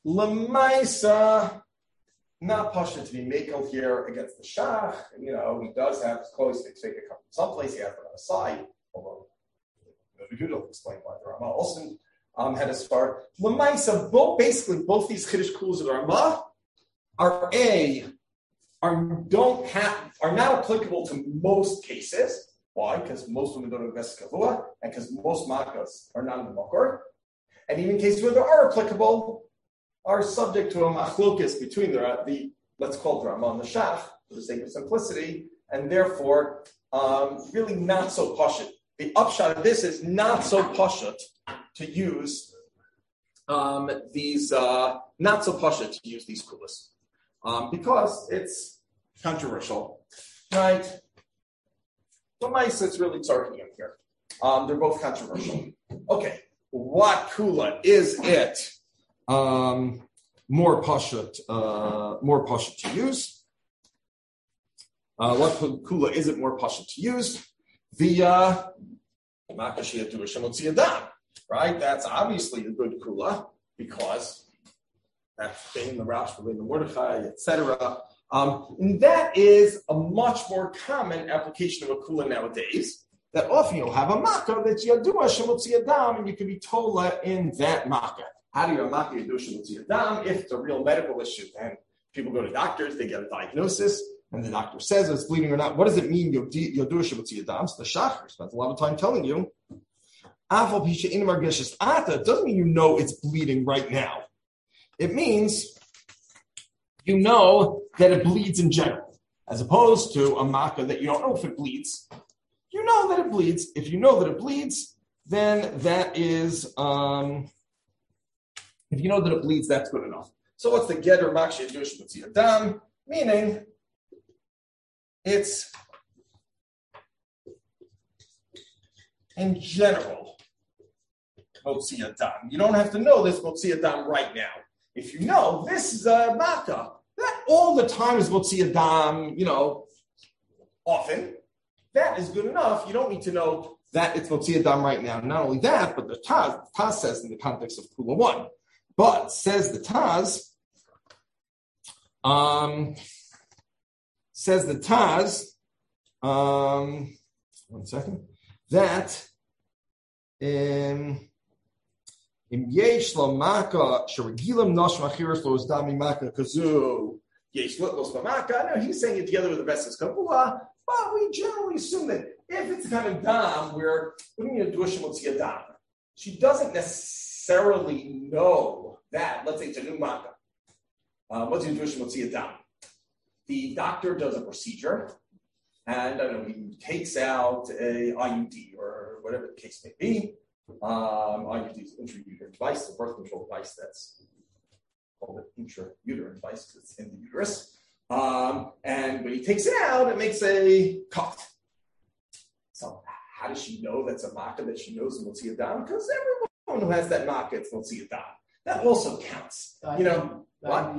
Lemaisa, not pasha to be makel here against the shach. You know, he does have his Klali steak seika come from someplace. He has it on the side. Although we do explain why the Rama also um, had a scar. Lemaisa, both basically both these chiddush kulas of the Rama are a are don't have are not applicable to most cases. Why? Because most women don't invest kavua, and because most makkahs are not in the makor. And even cases where they are applicable are subject to a machlokas between the, the let's call it Rama and the Shach for the sake of simplicity, and therefore um, really not so pashut. The upshot of this is not so pashut to use um, these uh, not so pashut to use these kulas. Um, because it's controversial, right? So mice, it's really talking in here. Um, they're both controversial. Okay, what kula is it? Um, more pashut, uh, more pashut to use. Uh, what kula is it more pashut to use? The makkah sheyadur shemotzi adam, right? That's obviously a good kula because that's Bain, the Rash, the Mordechai, et cetera. Um, and that is a much more common application of a kula nowadays. That often you'll have a makkah that's yadua shemotzi adam, and you can be tola in that makkah. How do you have makkah yadua shemotzi adam? If it's a real medical issue, then people go to doctors, they get a diagnosis, and the doctor says it's bleeding or not. What does it mean yadua shemotzi adam? So the shachar spends a lot of time telling you. It doesn't mean you know it's bleeding right now. It means you know that it bleeds in general, as opposed to a makkah that you don't know if it bleeds. You know that it bleeds. If you know that it bleeds, then that is, um, if you know that it bleeds, that's good enough. So what's the getter makkah sheyadur shemotzi adam? Meaning, it's in general motzi adam. You don't have to know this motzi adam right now. If you know this is a makkah, that all the time is motzi adam, you know, often, that is good enough. You don't need to know that it's motzi adam right now. Not only that, but the Taz, the Taz says in the context of Kula one, but says the Taz, um, says the Taz, um, one second, that, um, Im yesh lo maka sheregilam nosh machiras lo dami maka kazu yesh litlos maka. No, he's saying it together with the Vesas Kabula, but we generally assume that if it's a kind of dam where what do you mean a dushim will see a dam? She doesn't necessarily know that. Let's say it's a new maka. Um, what's a dushim will see a dam? The doctor does a procedure, and I don't know, he takes out a I U D or whatever the case may be. Um, I U D is an intrauterine device, the birth control device that's called an intrauterine device because it's in the uterus. Um, and when he takes it out, it makes a cut. So how does she know that's a makkah that she knows and will see a dam? Because everyone who has that makkah will see a dam. That also counts. You know, what?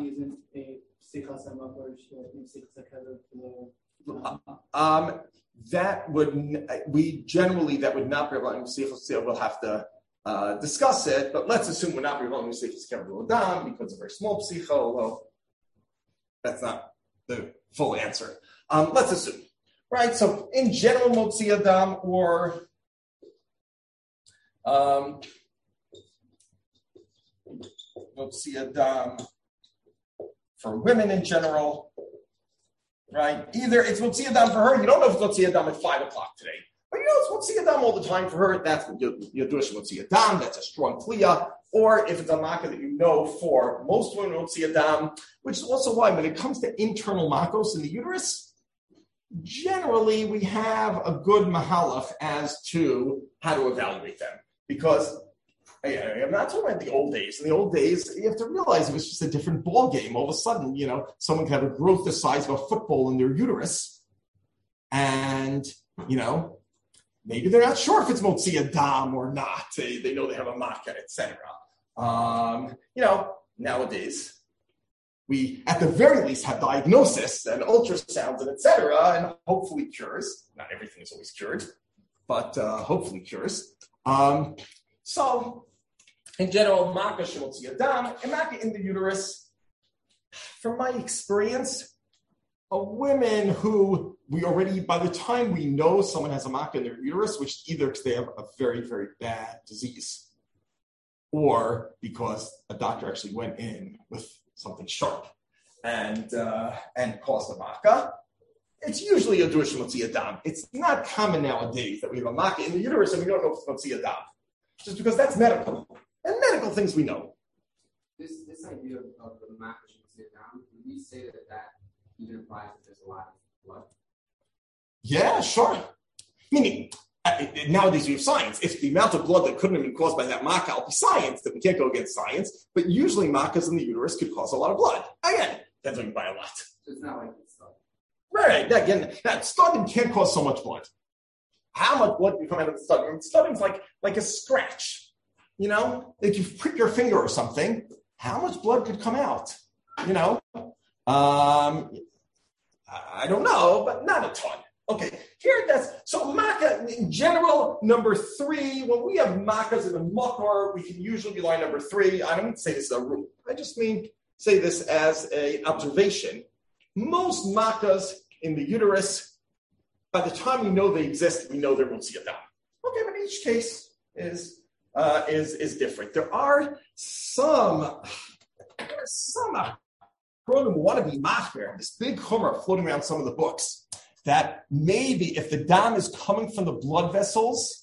Um, that would, we generally, that would not be allowing Sichos. We'll have to uh, discuss it, but let's assume we're not allowing Sichos Kever Adam because it's a very small psicha, although that's not the full answer. Um, let's assume, right? So in general, Motzi Adam or um, Motzi Adam for women in general. Right? Either it's Motzi Adam for her, you don't know if it's Motzi Adam at five o'clock today. But you know it's Motzi Adam all the time for her, that's Yadush Motzi Adam, that's a strong kliya. Or if it's a makkah that you know for most women Motzi Adam, which is also why when it comes to internal makos in the uterus, generally we have a good mahalach as to how to evaluate them. Because I'm not talking about the old days. In the old days, you have to realize it was just a different ball game. All of a sudden, you know, someone can have a growth the size of a football in their uterus, and you know, maybe they're not sure if it's Motzi Adam or not. They, they know they have a makkah, et cetera. Um, you know, nowadays we, at the very least, have diagnosis and ultrasounds and et cetera, and hopefully cures. Not everything is always cured, but uh, hopefully cures. Um, so. In general, makkah shemotzi adam, and makkah in the uterus. From my experience, a women who we already, by the time we know someone has a makkah in their uterus, which either because they have a very, very bad disease, or because a doctor actually went in with something sharp and uh, and caused a makkah, it's usually a dush shemotzi adam. It's not common nowadays that we have a makkah in the uterus and we don't know if it's motzi adam, just because that's medical. And medical things we know. This this idea of, of the makkah shemotzi adam, would we say that that even applies if there's a lot of blood? Yeah, sure. Meaning, uh, nowadays we have science. If the amount of blood that couldn't have been caused by that makkah will be science, then we can't go against science. But usually makkahs in the uterus could cause a lot of blood. Again, that's only by a lot. So it's not like it's stuff. Right. Again, that studding can't cause so much blood. How much blood can come out of the studding? Studding's like like a scratch. You know, if you prick your finger or something, how much blood could come out? You know, um, I don't know, but not a ton. Okay, here that's so makkah in general. Number three, when we have makkahs in the makar, we can usually be line number three. I don't mean to say this is a rule. I just mean say this as an observation. Most makkahs in the uterus, by the time we know they exist, we know they're motzi adam. Okay, but each case is. Uh, is is different. There are some there are some who want to be machmer. This big chumrah floating around some of the books that maybe if the dam is coming from the blood vessels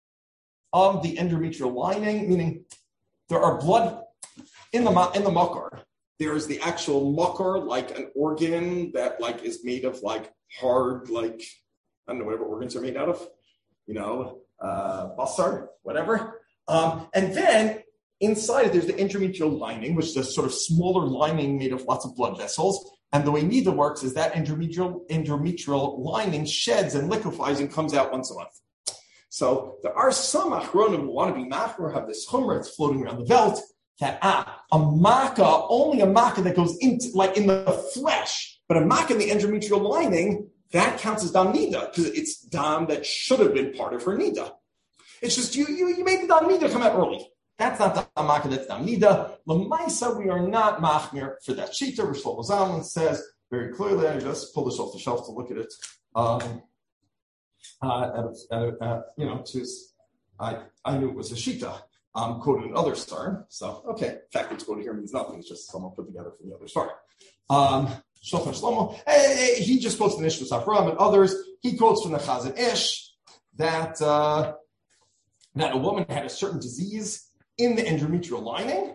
of the endometrial lining, meaning there are blood in the in the makar. There is the actual makar, like an organ that like is made of like hard, like I don't know whatever organs are made out of, you know, uh, basar, whatever. Um, and then inside it, there's the endometrial lining, which is a sort of smaller lining made of lots of blood vessels. And the way Nida works is that endometrial, endometrial lining sheds and liquefies and comes out once a month. So there are some achronim who want to be machmer, have this chumrah that's floating around the belt, that ah, a makkah, only a makkah that goes into, like in the flesh, but a makkah in the endometrial lining, that counts as dam nida, because it's dam that should have been part of her nida. It's just you, you, you made the dam nida come out early. That's not the makkah, that's dam nida. L'maisa, we are not machmir for that shita. Rosh Zalman says very clearly. I just pulled this off the shelf to look at it. Um, uh, at, at, at, you know, to, I I knew it was a shita um, quoted in other star. So, okay, the fact that it's quoted here means nothing. It's just someone put together from the other star. Um, Shulchan Shlomo, hey, he just quotes the Nishmas Avram and others. He quotes from the Chazon Ish that uh, that a woman had a certain disease in the endometrial lining,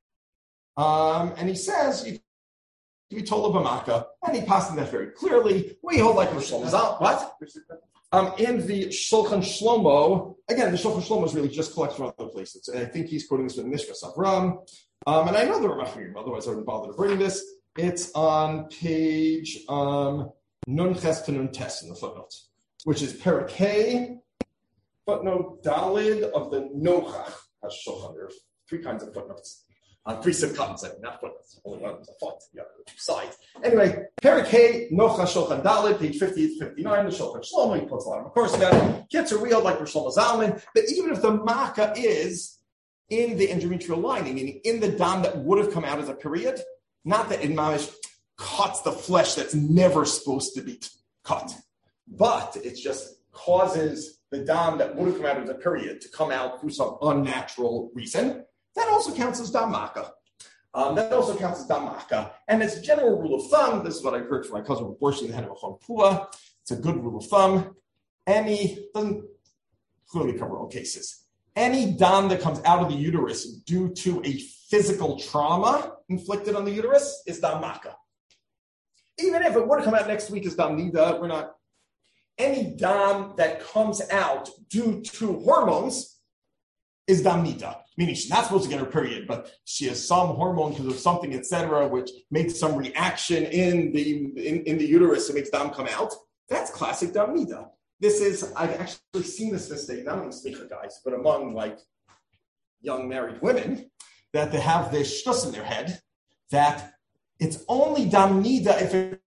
um, and he says you can be told of Bamaka, and he passed that very clearly. We hold like Rosh Hashanah. What? Um, in the Shulchan Shlomo, again, the Shulchan Shlomo is really just collected from other places. And I think he's quoting this from Nishmas Avram, um, and I know the Ramachim. Otherwise, I wouldn't bother to bring this. It's on page um, Nun Ches to Nun Tes in the footnotes, which is Parakeh, footnote Dalid of the Nochach HaShulchan. There are three kinds of footnotes. Uh, three subcontents, I mean, not footnotes. Only one is a foot, the other two sides. Anyway, Parakeh, Nochach HaShulchan Dalid, page fifty-eight to fifty-nine, the Shulchan Shlomo, he puts a lot of them. Of course, that gets a real like Rosh Zalman, that even if the Makkah is in the endometrial lining, meaning in the dam that would have come out as a period, not that it mamish cuts the flesh that's never supposed to be cut, but it just causes the dam that would have come out as a period to come out through some unnatural reason. That also counts as dam maka. Um, that also counts as dam maka. And as a general rule of thumb, this is what I heard from my cousin Borshi, the head of a Chon Pua. It's a good rule of thumb. Any, doesn't clearly cover all cases. Any dam that comes out of the uterus due to a physical trauma inflicted on the uterus is dam maka. Even if it would have come out next week as dam nida, we're not. Any dam that comes out due to hormones is dam nida, meaning she's not supposed to get her period, but she has some hormone because of something, et cetera, which makes some reaction in the in, in the uterus and makes dam come out. That's classic dam nida. This is, I've actually seen this mistake, not among speaker guys, but among like young married women, that they have this shtus in their head that it's only dam nida if it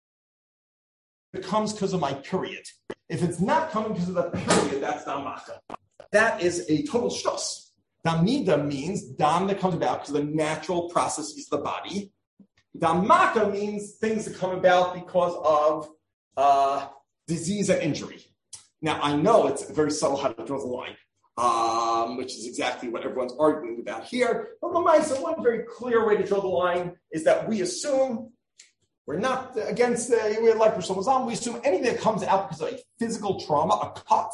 comes because of my period. If it's not coming because of the period, that's dam maka. That is a total shtus. Dam nida means dam that comes about because of the natural processes of the body. Dam maka means things that come about because of uh, disease and injury. Now, I know it's very subtle how to draw the line. Um, which is exactly what everyone's arguing about here. But Lamaisa, one very clear way to draw the line is that we assume we're not against the, we like Rosh Hashanah, we assume anything that comes out because of a physical trauma, a cut,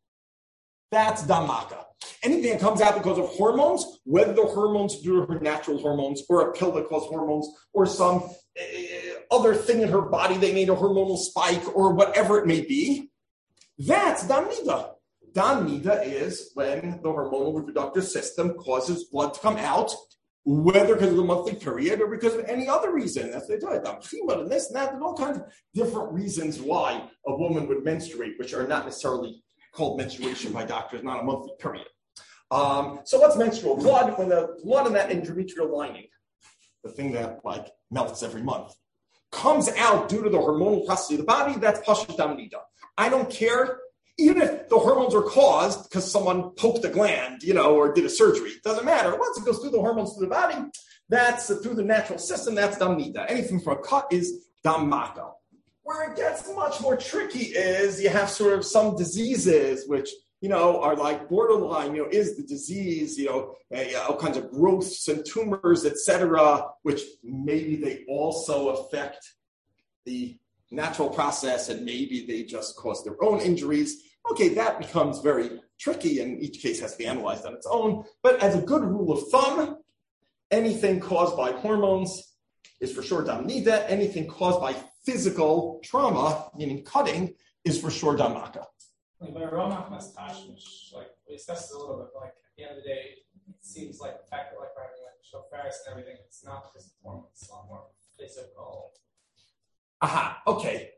that's dam maka. Anything that comes out because of hormones, whether the hormones are due to her natural hormones or a pill that causes hormones or some uh, other thing in her body, they made a hormonal spike or whatever it may be, that's dam nida. Dam nida is when the hormonal reproductive system causes blood to come out, whether because of the monthly period or because of any other reason. That's what they do it. Dam chima and this and that. There's all kinds of different reasons why a woman would menstruate, which are not necessarily called menstruation by doctors, not a monthly period. Um, so what's menstrual blood? When the blood in that endometrial lining, the thing that like melts every month, comes out due to the hormonal process of the body, that's pashut dam nida. I don't care. Even if the hormones are caused because someone poked a gland, you know, or did a surgery, it doesn't matter. Once it goes through the hormones through the body, that's uh, through the natural system, that's dam nida. Anything from a cut is dam maka. Where it gets much more tricky is you have sort of some diseases which, you know, are like borderline, you know, is the disease, you know, uh, all kinds of growths and tumors, et cetera, which maybe they also affect the natural process and maybe they just cause their own injuries. Okay, that becomes very tricky and each case has to be analyzed on its own. But as a good rule of thumb, anything caused by hormones is for sure dam nida. Anything caused by physical trauma, meaning cutting, is for sure dam maka. Like, but Romach must tashmish, like, we discussed this a little bit, but like, at the end of the day, it seems like the fact that like we're having like shofaris and everything, it's not because of hormones, it's a lot more physical. Aha, okay.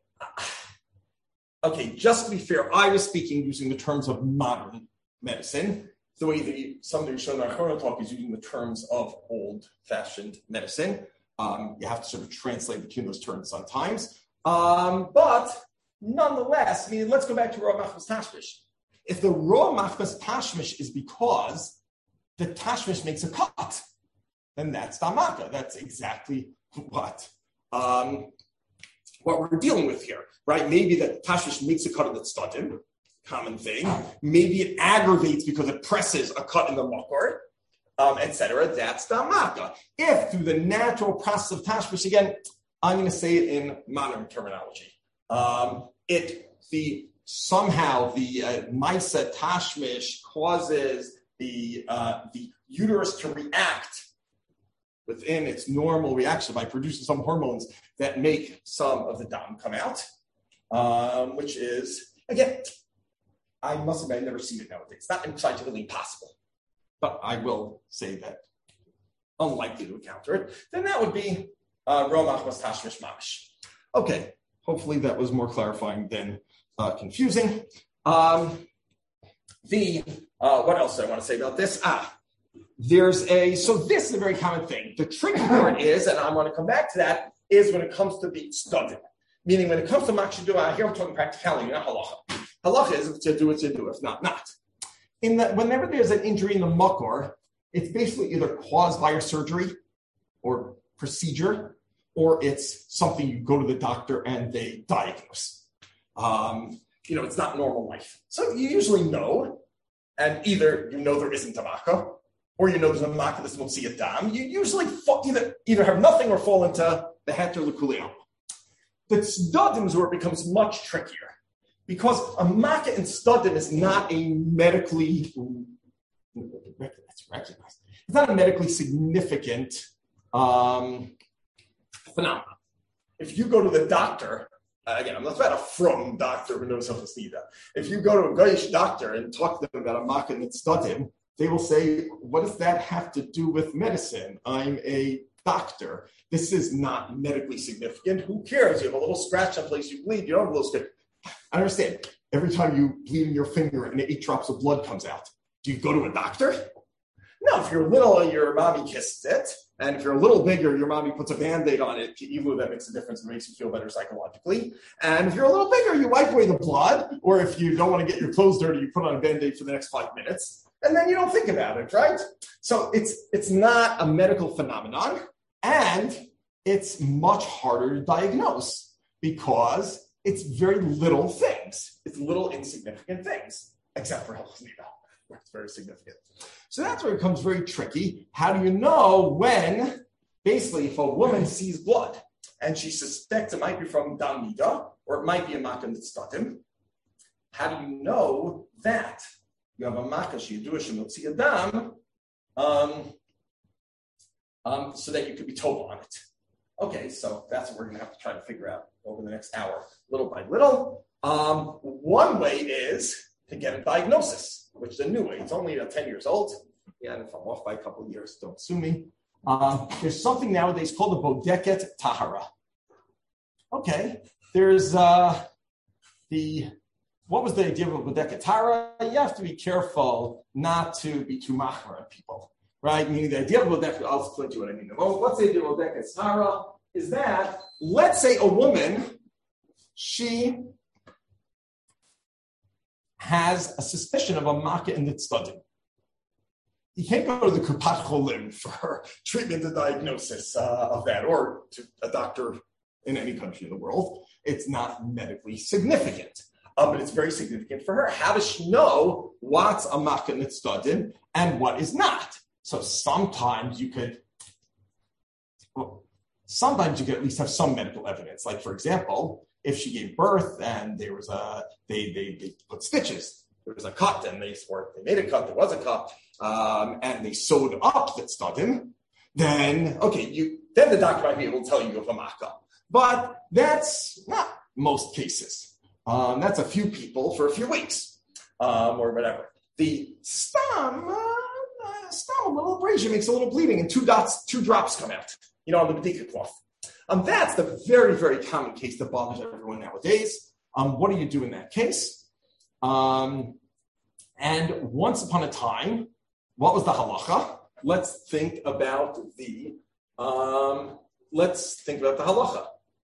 Okay, just to be fair, I was speaking using the terms of modern medicine. The way that some of the Rishonim Achronim talk is using the terms of old-fashioned medicine. Um, you have to sort of translate between those terms sometimes. Um, but nonetheless, I mean, let's go back to Raw Machmas Tashmish. If the Raw Machmas Tashmish is because the Tashmish makes a cut, then that's dam maka. That's exactly what um, what we're dealing with here, right? Maybe that Tashmish makes a cut of the stadim, common thing. Maybe it aggravates because it presses a cut in the makor. um, et cetera, that's the amaka. If through the natural process of tashmish, again, I'm going to say it in modern terminology, um, it the somehow the uh, Maisa tashmish causes the uh, the uterus to react within its normal reaction by producing some hormones that make some of the dam come out, um, which is, again, I must admit, I've never seen it nowadays. It's not scientifically impossible, but I will say that unlikely to encounter it. Then that would be Romach was Tashmish Mamish. Okay, hopefully that was more clarifying than uh, confusing. Um, the uh, what else do I want to say about this? Ah, there's a so this is a very common thing. The tricky part is, and I want to come back to that, is when it comes to the studim. Meaning, when it comes to Makshidua, here I'm talking practicality, not halacha. Halacha is if to do it, to do. If not, not. In the whenever there's an injury in the makor, it's basically either caused by a surgery or procedure, or it's something you go to the doctor and they diagnose. Um, you know, it's not normal life. So you usually know, and either you know there isn't a makkah, or you know there's a makkah that's motzi adam. You usually fall, either either have nothing or fall into the heter l'kulei. The tzdadim is where it becomes much trickier, because a makkah in tzdadim is not a medically it's recognized. It's not a medically significant um, phenomenon. If you go to the doctor, uh, again, I'm not about a from doctor who knows how to see that. If you go to a Goyish doctor and talk to them about a makkah in tzdadim, they will say, "What does that have to do with medicine? I'm a doctor. This is not medically significant. Who cares? You have a little scratch on place you bleed. You don't have a little scratch." I understand. Every time you bleed in your finger and eight drops of blood comes out, do you go to a doctor? No, if you're little, your mommy kisses it. And if you're a little bigger, your mommy puts a Band-Aid on it. Even though that makes a difference and makes you feel better psychologically. And if you're a little bigger, you wipe away the blood. Or if you don't want to get your clothes dirty, you put on a Band-Aid for the next five minutes. And then you don't think about it, right? So it's it's not a medical phenomenon. And it's much harder to diagnose because it's very little things. It's little insignificant things, except for Hilchos, where it's very significant. So that's where it becomes very tricky. How do you know when, basically, if a woman sees blood and she suspects it might be from Dam Nida, or it might be a makkah tzdadim, how do you know that you have a makkah sheyeduah shemotzi adam, um, um, so that you could be told on it? Okay, so that's what we're going to have to try to figure out over the next hour, little by little. Um, one way is to get a diagnosis, which is a new way. It's only uh, ten years old. Yeah, and if I'm off by a couple of years, don't sue me. Um, there's something nowadays called the Bodeket Tahara. Okay, there's uh, the, what was the idea of a Bodeket Tahara? You have to be careful not to be too machmer on people, right? Meaning the idea of Bodeket, I'll explain to you what I mean. Well, what's the idea of Bodeket Tahara? Is that, let's say a woman, she has a suspicion of a makkah in the tzdadim. You can't go to the Kupat Cholim for treatment and diagnosis uh, of that, or to a doctor in any country in the world. It's not medically significant, uh, but it's very significant for her. How does she know what's a makkah in the tzdadim and what is not? So sometimes you could, well, sometimes you could at least have some medical evidence. Like, for example, if she gave birth and there was a, they they, they put stitches, there was a cut, and they swore they made a cut, there was a cut, um, and they sewed up that tzdadim, then, okay, you then the doctor might be able to tell you you have a makkah. But that's not most cases. Um, that's a few people for a few weeks, um, or whatever. The stam, uh, stam, a little abrasion makes a little bleeding, and two dots, two drops come out, you know, on the bedika cloth. Um, that's the very, very common case that bothers everyone nowadays. Um, what do you do in that case? Um, and once upon a time, what was the halacha? Let's think about the, um, let's think about the halacha.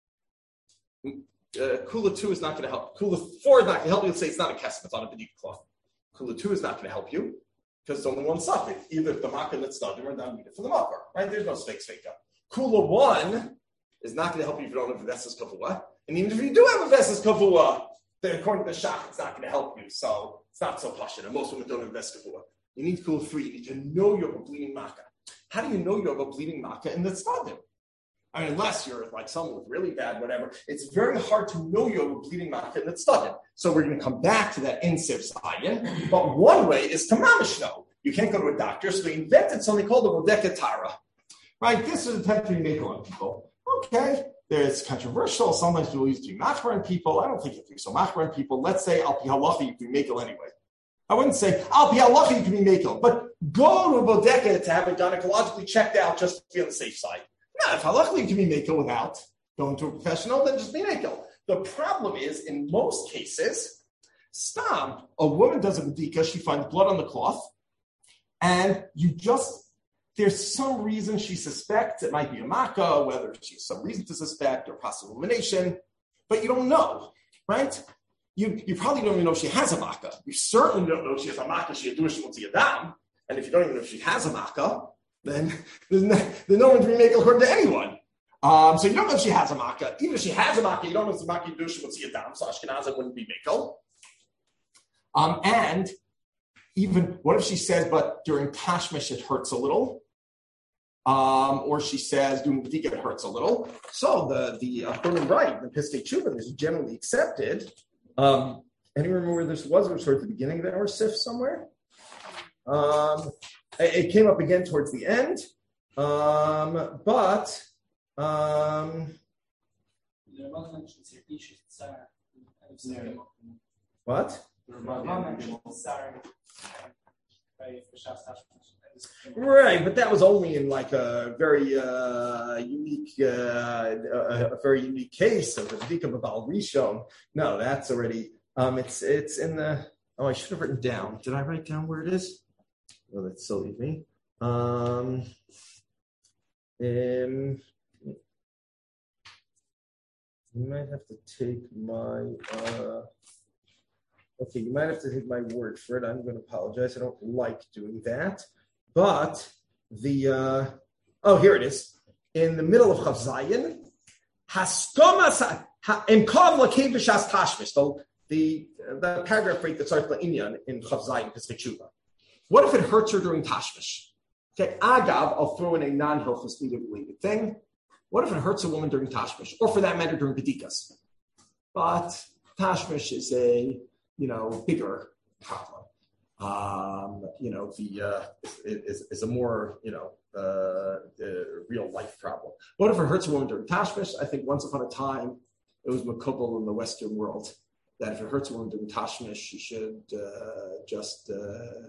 Uh, Kula two is not going to help. Kula four is not going to help you. Let's say it's not a kesef, it's on a bedika cloth. Kula two is not going to help you because it's only one suffix, either the makkah that's tzdadim or not needed for the makar, right? There's no snake fake up. Kula one is not going to help you if you don't have a vesses kavua. And even if you do have a vesses kavua, then according to the shach, it's not going to help you. So it's not so pashut. And most women don't have vesses kavua. You need to cool three. You need to know you have a bleeding makkah. How do you know you have a bleeding makkah in the tzaddim? I mean, unless you're like someone with really bad whatever, it's very hard to know you have a bleeding makkah in the tzaddim. So we're going to come back to that in Siv Zayin. But one way is to mamish know. You can't go to a doctor, so they invented something called the Bodeket Tara. Right? This is a attempt to be makel on people. Okay. It's controversial. Sometimes people use to be machmer on people. I don't think you have to be so machmer on people. Let's say al pi halacha you can be makel anyway. I wouldn't say al pi halacha you can be makel, but go to a bodeka to have it gynecologically checked out just to be on the safe side. No, if halacha you can be makel without going to a professional, then just be makel. The problem is, in most cases, stam, a woman does a bedika, she finds blood on the cloth, and you just there's some reason she suspects it might be a makkah, whether she has some reason to suspect or possible elimination, but you don't know, right? You you probably don't even know if she has a makkah. You certainly don't know if she has a makkah, she a Jewish mutzi adam. And if you don't even know if she has a makkah, then there's no, there's no one to be making according to anyone. Um, so you don't know if she has a makkah. Even if she has a makkah, you don't know if it's a makkah Jewish mutzi adam. So Ashkenazim wouldn't be makel. Um, and even what if she says, but during Tashmish it hurts a little? Um, or she says, doing the Bedika, it hurts a little. So the the Achronim right, the Piskei Tshuva is generally accepted. Um, anyone remember where this was? It was towards the beginning of our Sif somewhere. Um, it, it came up again towards the end. Um, but um, what? Right, but that was only in like a very uh, unique, uh, a, a very unique case of the Bedika of Baal Rishon. No, that's already. Um, it's it's in the. Oh, I should have written down. Did I write down where it is? Well, that's silly of me. Um, um, you might have to take my. Uh, okay, you might have to take my word for it. I'm going to apologize. I don't like doing that. But the, uh, oh, here it is. In the middle of Chav Zayin, Haskoma Imkov Lakev B'Shas Tashmish, the the paragraph right that starts the Inyan in Chav Zayin, Piskei Tshuva. What if it hurts her during Tashmish? Okay, Agav, I'll throw in a non-Hilchos related thing. What if it hurts a woman during Tashmish, or for that matter during Bedikas? But Tashmish is a, you know, bigger problem. Um, you know, the uh, is, is a more, you know, uh, real life problem. What if it hurts a woman during Tashmish? I think once upon a time, it was makubal in the Western world that if it hurts a woman during Tashmish, she should uh, just uh,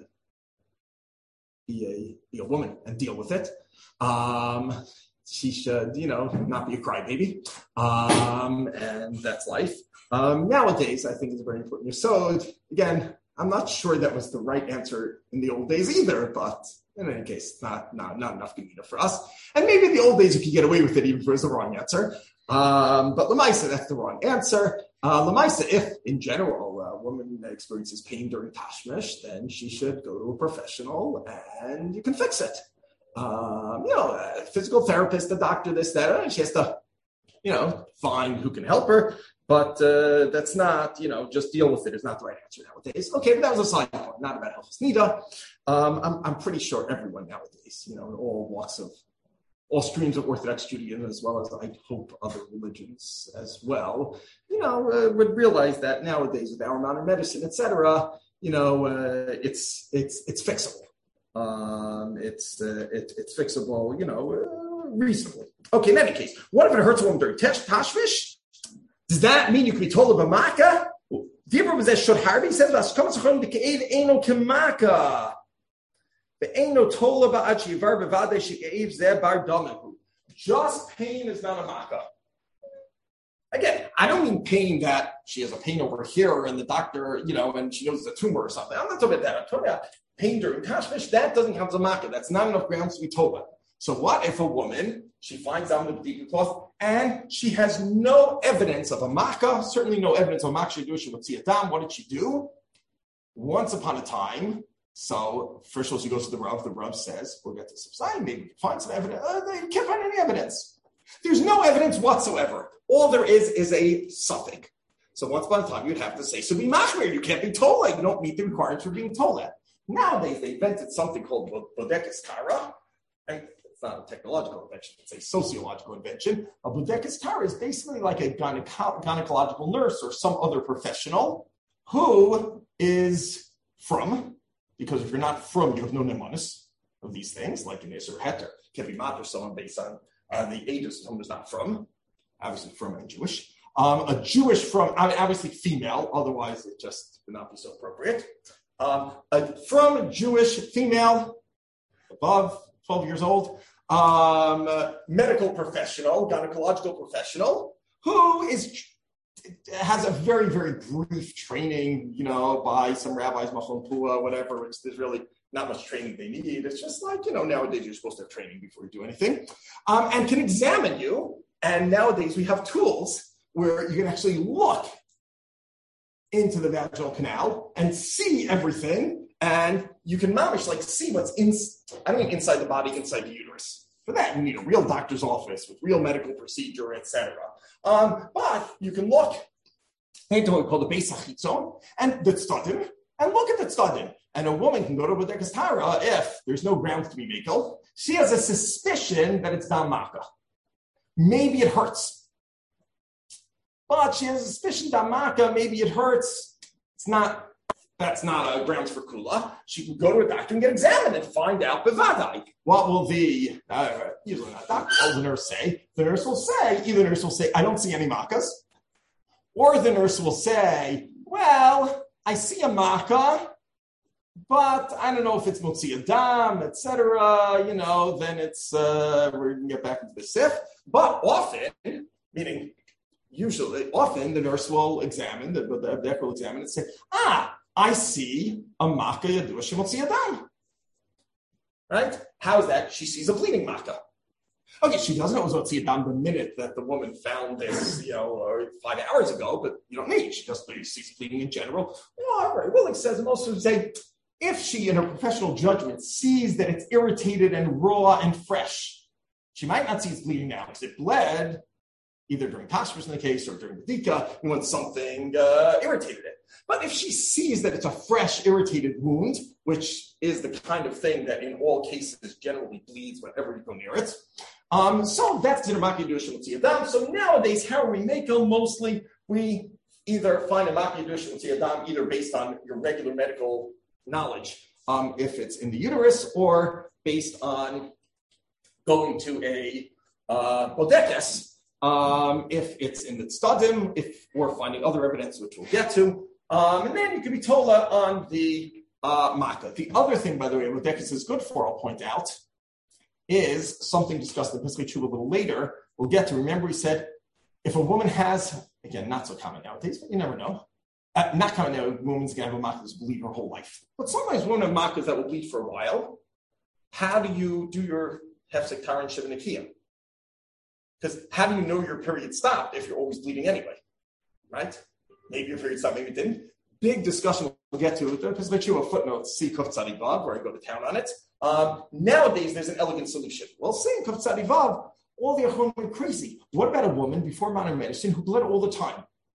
be a be a woman and deal with it. Um, she should, you know, not be a crybaby, um, and that's life. Um, nowadays, I think it's very important. So again, I'm not sure that was the right answer in the old days either, but in any case, not not, not enough Gemina for us. And maybe in the old days you could get away with it even if it was the wrong answer. Um, but Lamaisa, that's the wrong answer. Uh, Lamaisa, if in general a woman experiences pain during Tashmish, then she should go to a professional and you can fix it. Um, you know, a physical therapist, a doctor, this, that, and she has to, you know, find who can help her. But uh, that's not, you know, just deal with it is not the right answer nowadays. Okay, but that was a side point, not about Hilchos Nida. Um, I'm, I'm pretty sure everyone nowadays, you know, in all walks of, all streams of Orthodox Judaism, as well as I hope other religions as well, you know, uh, would realize that nowadays with our modern medicine, et cetera, you know, uh, it's it's it's fixable. Um, it's uh, it, it's fixable, you know, uh, reasonably. Okay, in any case, what if it hurts a woman during Tashmish? Does that mean you can be told of a makkah? Dibra was that Shod Harbi says, "Vaskom tzachon b'keiv eino kemaka, ve'eino tola ba'achi yivar bevadei shekeiv zeh bar domehu." Just pain is not a makkah. Again, I don't mean pain that she has a pain over here and the doctor, you know, and she knows it's a tumor or something. I'm not talking about that. I'm talking about pain during Tashmish. That doesn't count as a makkah. That's not enough grounds to be told about. So what if a woman, she finds out the Bedika cloth, and she has no evidence of a makkah, certainly no evidence of a makkah, she would see a dam. What did she do? Once upon a time, so first of all, she goes to the Rav. The Rav says, we'll get to subside, maybe we can find some evidence. Uh, they can't find any evidence. There's no evidence whatsoever. All there is is a suffix. So once upon a time, you'd have to say, so be machmir, you can't be told, like, you don't meet the requirements for being told that. Nowadays, they invented something called Bodekes Tara, and it's not a technological invention, it's a sociological invention. A Bodekes Tara is basically like a gyneco- gynecological nurse or some other professional who is from, because if you're not from, you have no nemonis of these things, like in Yisur Heter, can't be mad for someone based on uh, the age of someone who's not from, obviously from and Jewish. Um, a Jewish from, I mean, obviously female, otherwise it just would not be so appropriate. Um, a from Jewish female, above twelve years old, um, medical professional, gynecological professional, who is has a very, very brief training, you know, by some rabbis, Machon Pua, whatever, which there's really not much training they need. It's just like, you know, nowadays you're supposed to have training before you do anything, um, and can examine you. And nowadays we have tools where you can actually look into the vaginal canal and see everything, and you can mamish like see what's in, I don't mean inside the body, inside the uterus. For that, you need a real doctor's office with real medical procedure, et cetera. Um, but you can look into what we call the Beis HaChitzon and the Tzadim, and look at the Tzadim. And a woman can go to Bodekes Tara if there's no grounds to be mekel. She has a suspicion that it's dam maka. Maybe it hurts. But she has a suspicion dam maka, maybe it hurts. It's not, that's not a grounds for kula. She can go to a doctor and get examined and find out bevadai. What will the, uh, usually not doctor, what will the nurse say? The nurse will say, either the nurse will say, I don't see any makas. Or the nurse will say, well, I see a maka, but I don't know if it's motzi adam, et cetera. You know, then it's, uh, we're going to get back into the sif. But often, meaning usually, often the nurse will examine, the, the Abdek will examine and say, ah, I see a maka yadua shemotzi adam. Right? How is that? She sees a bleeding maka. Okay, she doesn't know it was motzi adam the minute that the woman found this, you know, or five hours ago, but you don't need. She just sees bleeding in general. Well, all right. Willing says, most of them say, if she, in her professional judgment, sees that it's irritated and raw and fresh, she might not see it's bleeding now because it bled either during Tashmish in the case or during the Dika when something uh, irritated it. But if she sees that it's a fresh, irritated wound, which is the kind of thing that in all cases generally bleeds whenever you go near it, um, so that's Maki Dush and Adam. So nowadays, how we make them? Mostly we either find a Maki Dush and Adam either based on your regular medical knowledge, um, if it's in the uterus, or based on going to a uh, bodekes, um, if it's in the tzadim, if we're finding other evidence, which we'll get to. Um, and then you can be tola on the uh, makkah. The other thing, by the way, bodekes is good for, I'll point out, is something discussed in Pesach Tshuva a little later. We'll get to, remember, he said, if a woman has, again, not so common nowadays, but you never know, Uh, not common now, women's going to have a makas bleed her whole life. But sometimes women have makas that will bleed for a while. How do you do your hefsek tara and shiva nekiah? Because how do you know your period stopped if you're always bleeding anyway? Right? Maybe your period stopped, maybe it didn't. Big discussion we'll get to. There's a footnote, see Kuf Tzadi Vav, where I go to town on it. Um, nowadays, there's an elegant solution. Well, saying Kuf Tzadi Vav, all the Achron went crazy. What about a woman before modern medicine who bled all the time?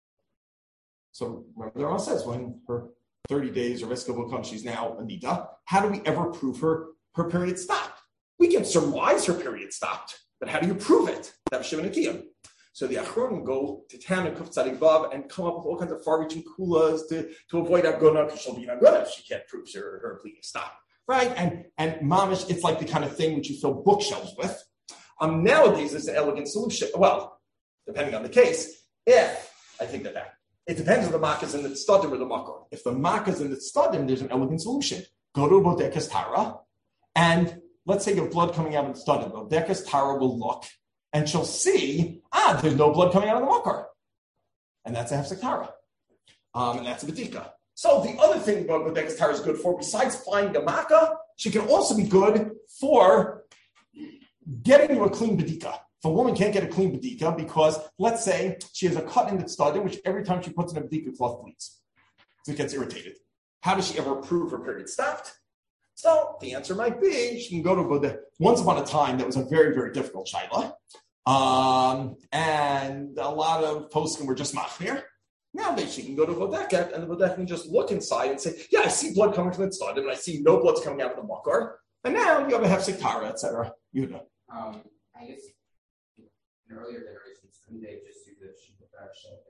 So remember, the Rambam says when her thirty days or Reska will come, she's now Anita. How do we ever prove her her period stopped? We can surmise her period stopped, but how do you prove it? That's Shiva Nekiyah. So the Achronim go to town and Kuf Tzadik Vav and come up with all kinds of far-reaching kulas to, to avoid Aguna, because she'll be an Aguna if she can't prove her, her bleeding stopped. Right? And and Mamish, it's like the kind of thing which you fill bookshelves with. Um, nowadays, there's an elegant solution. Well, depending on the case, if I think that that. It depends on the makas in the tzadim or the makor. If the makas in the tzadim, there's an elegant solution. Go to Bodekes Tara, and let's say you have blood coming out of the tzadim. Bodekes Tara will look, and she'll see, ah, there's no blood coming out of the makor. And that's a hefsek tara. Um, and that's a bedika. So the other thing about Bodekes Tara is good for, besides finding a makkah, she can also be good for getting you a clean bedika. If a woman can't get a clean bedika because, let's say, she has a cut in the tzadim, which every time she puts in a bedika, cloth bleeds. So it gets irritated. How does she ever prove her period stopped? So the answer might be she can go to Bodekes. Once upon a time, that was a very, very difficult shaila. Um, and a lot of poskim were just machmir. Nowadays, she can go to Bodeket, and the Bodeket can just look inside and say, yeah, I see blood coming from the stud, and I see no blood's coming out of the makar. And now you have a hefsek tara, et cetera. You know. Um, I guess in earlier generations, couldn't they just do the shikafar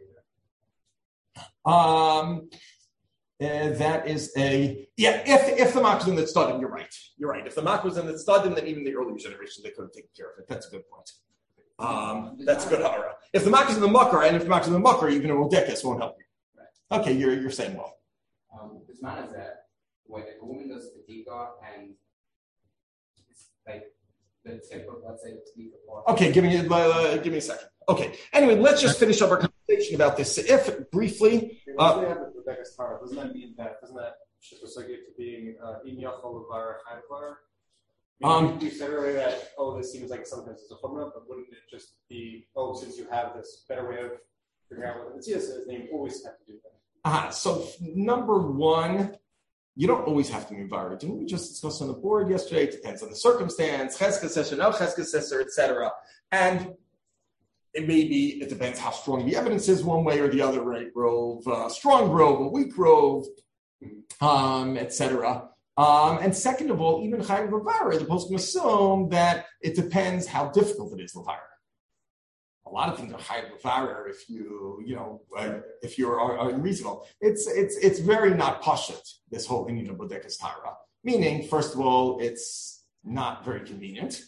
shel? Um, uh, that is a yeah. If if the mak was in the tzadim, you're right. You're right. If the mak was in the tzadim, then even the earlier generations they could have taken care of it. That's a good point. Um, that's a good hara. If the mak is in the makar, and if the mak is in the makar, even a rodekis won't help you. Right. Okay, you're you're saying well. Um, this man is that when a woman does katika and it's like the tip of, let's say, the katika. Okay, give me uh, give me a second. Okay. Anyway, let's just finish up our conversation about this. If briefly, uh, doesn't that mean that doesn't that just associate to being in yachol levar chayvar? Um, you said earlier that oh, this seems like sometimes it's a formula, but wouldn't it just be oh, since you have this better way of figuring out what the mitzvah is, then you always have to do that? Uh-huh. So number one, you don't always have to be invited. Didn't we just discuss on the board yesterday? It depends on the circumstance, cheskes session, no cheskes session, et cetera. And it may be, it depends how strong the evidence is one way or the other, right? Rove, uh, strong rove, a weak rove, um, et cetera. Um, and second of all, even Chayav Levara, the post can assume that it depends how difficult it is Levara. A lot of things are Chayav Levara if you, you know, uh, if you're are, are unreasonable. It's it's it's very not pashut, this whole Indian of Bodekas Tara. Meaning, first of all, it's not very convenient.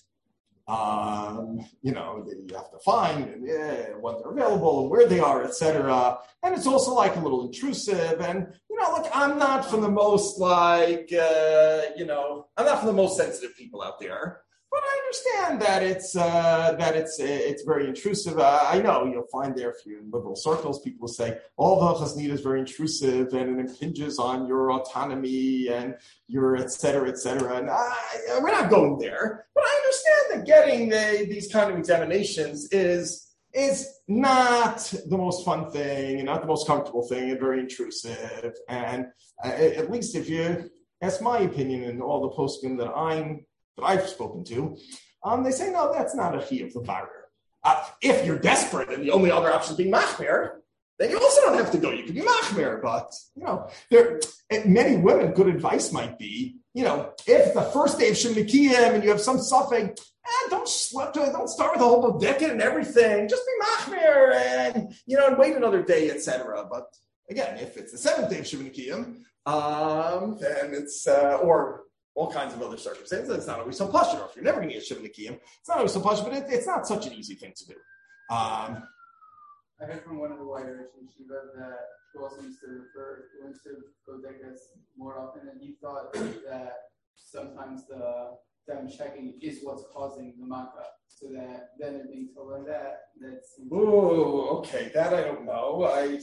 Um, you know, you have to find yeah, when they're available and where they are, et cetera. And it's also like a little intrusive. And, you know, look, I'm not from the most like, uh, you know, I'm not from the most sensitive people out there. But I understand that it's uh, that it's it's very intrusive. Uh, I know you'll find there if you're in liberal circles, people say all the chasnid is very intrusive and it impinges on your autonomy and your et cetera, et cetera. And I, we're not going there. But I understand that getting the, these kind of examinations is is not the most fun thing and not the most comfortable thing and very intrusive. And uh, at least if you ask my opinion and all the poskim that I'm that I've spoken to, um, they say, no, that's not a chi of the barrier. Uh, if you're desperate and the only other option is being machmer, then you also don't have to go. You can be machmer, but, you know, there, many women, good advice might be, you know, if the first day of Shemakiyim and you have some suffix, eh, don't slip to it, don't start with a whole bodeket and everything. Just be machmer and, you know, and wait another day, et cetera. But again, if it's the seventh day of Shemakiyim, um, then it's, uh, or, all kinds of other circumstances. It's not always so plush. If you're never going to get Shiva Nikiyim, it's not always so plush, but it, it's not such an easy thing to do. Um, I heard from one of the widers in Shiva that he also used to refer to bodekas more often, and he thought that sometimes the them checking is what's causing the makkah, so that then it being told like that. That's oh, okay, that I don't know. I,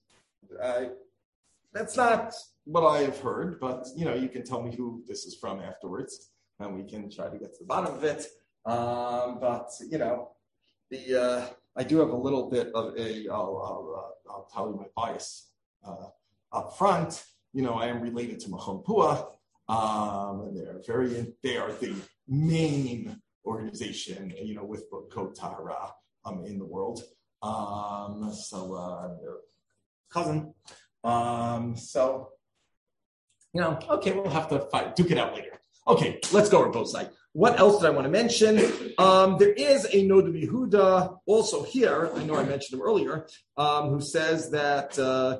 I, that's not what I have heard, but, you know, you can tell me who this is from afterwards, and we can try to get to the bottom of it. Um, but, you know, the uh, I do have a little bit of a, I'll, I'll, uh, I'll tell you my bias uh, up front. You know, I am related to Machon Pua, um, and they're very, they are the main organization, you know, with Code Tahara um, in the world. Um, so, uh, their cousin. Um, so, you know, okay, we'll have to fight, duke it out later. Okay, let's go on both sides. What else did I want to mention? Um, there is a Nod Yehuda also here. I know I mentioned him earlier, um, who says that uh,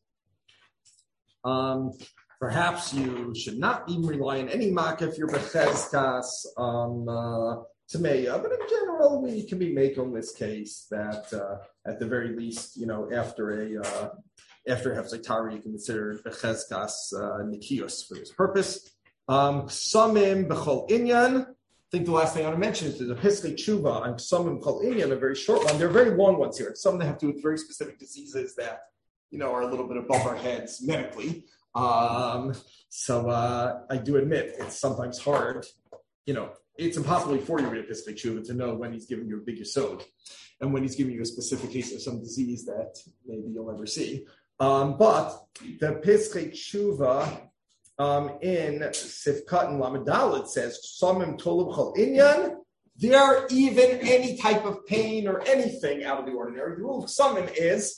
um, perhaps you should not even rely on any makkah if you're bechezkas um, uh, Tameya. But in general, we can be make on this case that uh, at the very least, you know, after a uh, After Hefsek Tara, you can consider Bechezkas uh, Nikios for this purpose. Um, Samim Bechol Inyan. I think the last thing I want to mention is there's a Piskei Tshuva on Samim Bechol Inyan, a very short one. They're very long ones here. Some of them have to do with very specific diseases that, you know, are a little bit above our heads medically. Um, so uh, I do admit it's sometimes hard. You know, it's impossible for you to read a Piskei Tshuva to know when he's giving you a big yesod and when he's giving you a specific case of some disease that maybe you'll never see. Um, but the Piskei Tshuva um, in Sifkat and Lamedalit says, Samim Tolub Chol Inyan, there even any type of pain or anything out of the ordinary. The rule of Samim is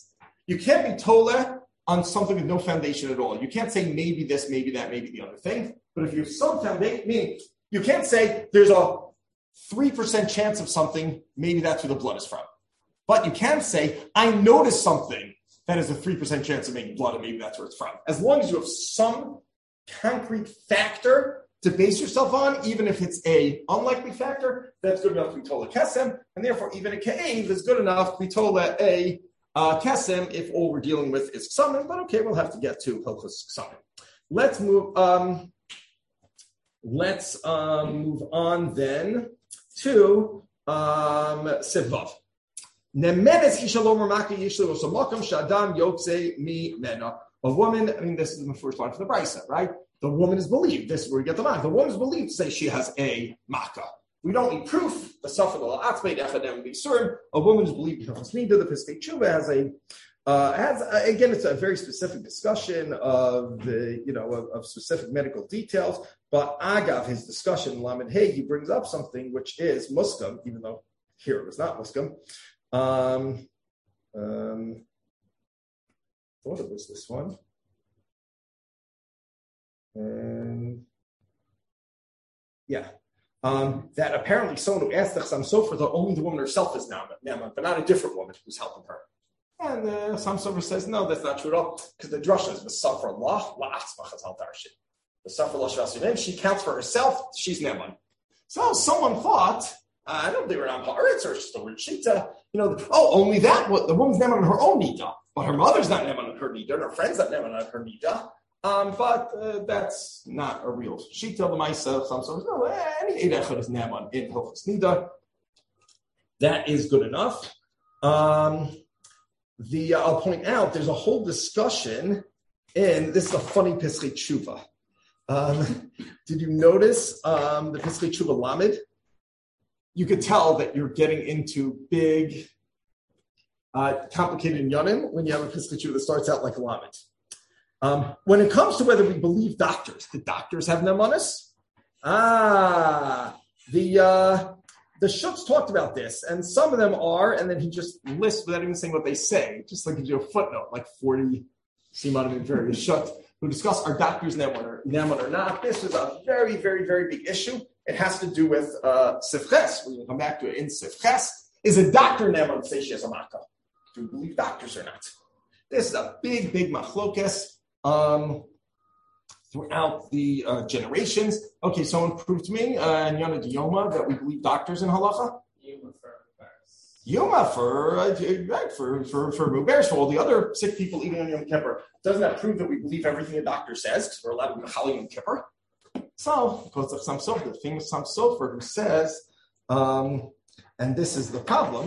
You can't be tole on something with no foundation at all. You can't say maybe this, maybe that, maybe the other thing. But if you have some foundation, meaning you can't say there's a three percent chance of something, maybe that's where the blood is from. But you can say, I noticed something that is a three percent chance of making blood, and maybe that's where it's from. As long as you have some concrete factor to base yourself on, even if it's a unlikely factor, that's good enough to be told a kesem, and therefore even a ka'ev is good enough to be told that a uh, kesem if all we're dealing with is ksamim. But okay, we'll have to get to hilchos ksamim. Let's move. Um, let's um, move on then to um, Sivvav. Nemenes kishalom ramaki yishlu osamakam shadam yotze mi mena. A woman, I mean, this is the first line from the Brisa, right? The woman is believed. This is where we get the mark. The woman is believed to say she has a makkah. We don't need proof. The suffer the atzmei echadem b'surim. A woman is believed because neither the Piskei Tshuva has a uh, has uh, again. It's a very specific discussion of the you know of, of specific medical details. But Agav, his discussion in Lamed Hey, he brings up something which is muskam, even though here it was not muskam. Um, um, I thought it was this one. And yeah, um, that apparently someone who asked the Chassam Sofer thought only the woman herself is Naaman, but not a different woman who's helping her. And the uh, Chassam Sofer says, no, that's not true at all, because the drasha is the Safar Allah, la'atzmachas al darshit. The Safar Allah Shvasunim, she counts for herself, she's Naaman. So someone thought, uh, I don't know if they were on Haaretz or just a weird shita, you know, the, oh, only that, what, the woman's Naaman on her own nida, but her mother's not Naaman on her nida, and her friend's not Naaman on her nida. Um, but uh, that's not a real shita. The Maisa, some sort of no. Any eight echad is naaman in hilchos nida. That is good enough. Um, the uh, I'll point out there's a whole discussion, and this is a funny Piskei Tshuva. Um, did you notice um, the Piskei Tshuva Lamed? You could tell that you're getting into big, uh, complicated inyanim when you have a Piskei Tshuva that starts out like a Lamed. Um, when it comes to whether we believe doctors, the doctors have nemanis. Ah, the uh, the Shutz talked about this, and some of them are, and then he just lists without even saying what they say, just like gives you a footnote, like forty simanim in various Shutz, who discuss are doctors neman or, neman or not. This is a very, very, very big issue. It has to do with uh, Sifches. We're going to come back to it in Sifches. Is a doctor neman to say she has a makkah? Do we believe doctors or not? This is a big, big machlokes. Um, throughout the uh, generations. Okay, someone proved to me, uh, in Yana Diyoma, that we believe doctors in halacha. Yuma for Yuma for, uh, right, for, for, for Muberes, for all the other sick people eating on Yom Kippur. Doesn't that prove that we believe everything a doctor says? Because we're allowed to be Chali Yom Kippur. So, because of Sam Sofer, the famous Sam Sofer, who says, um, and this is the problem,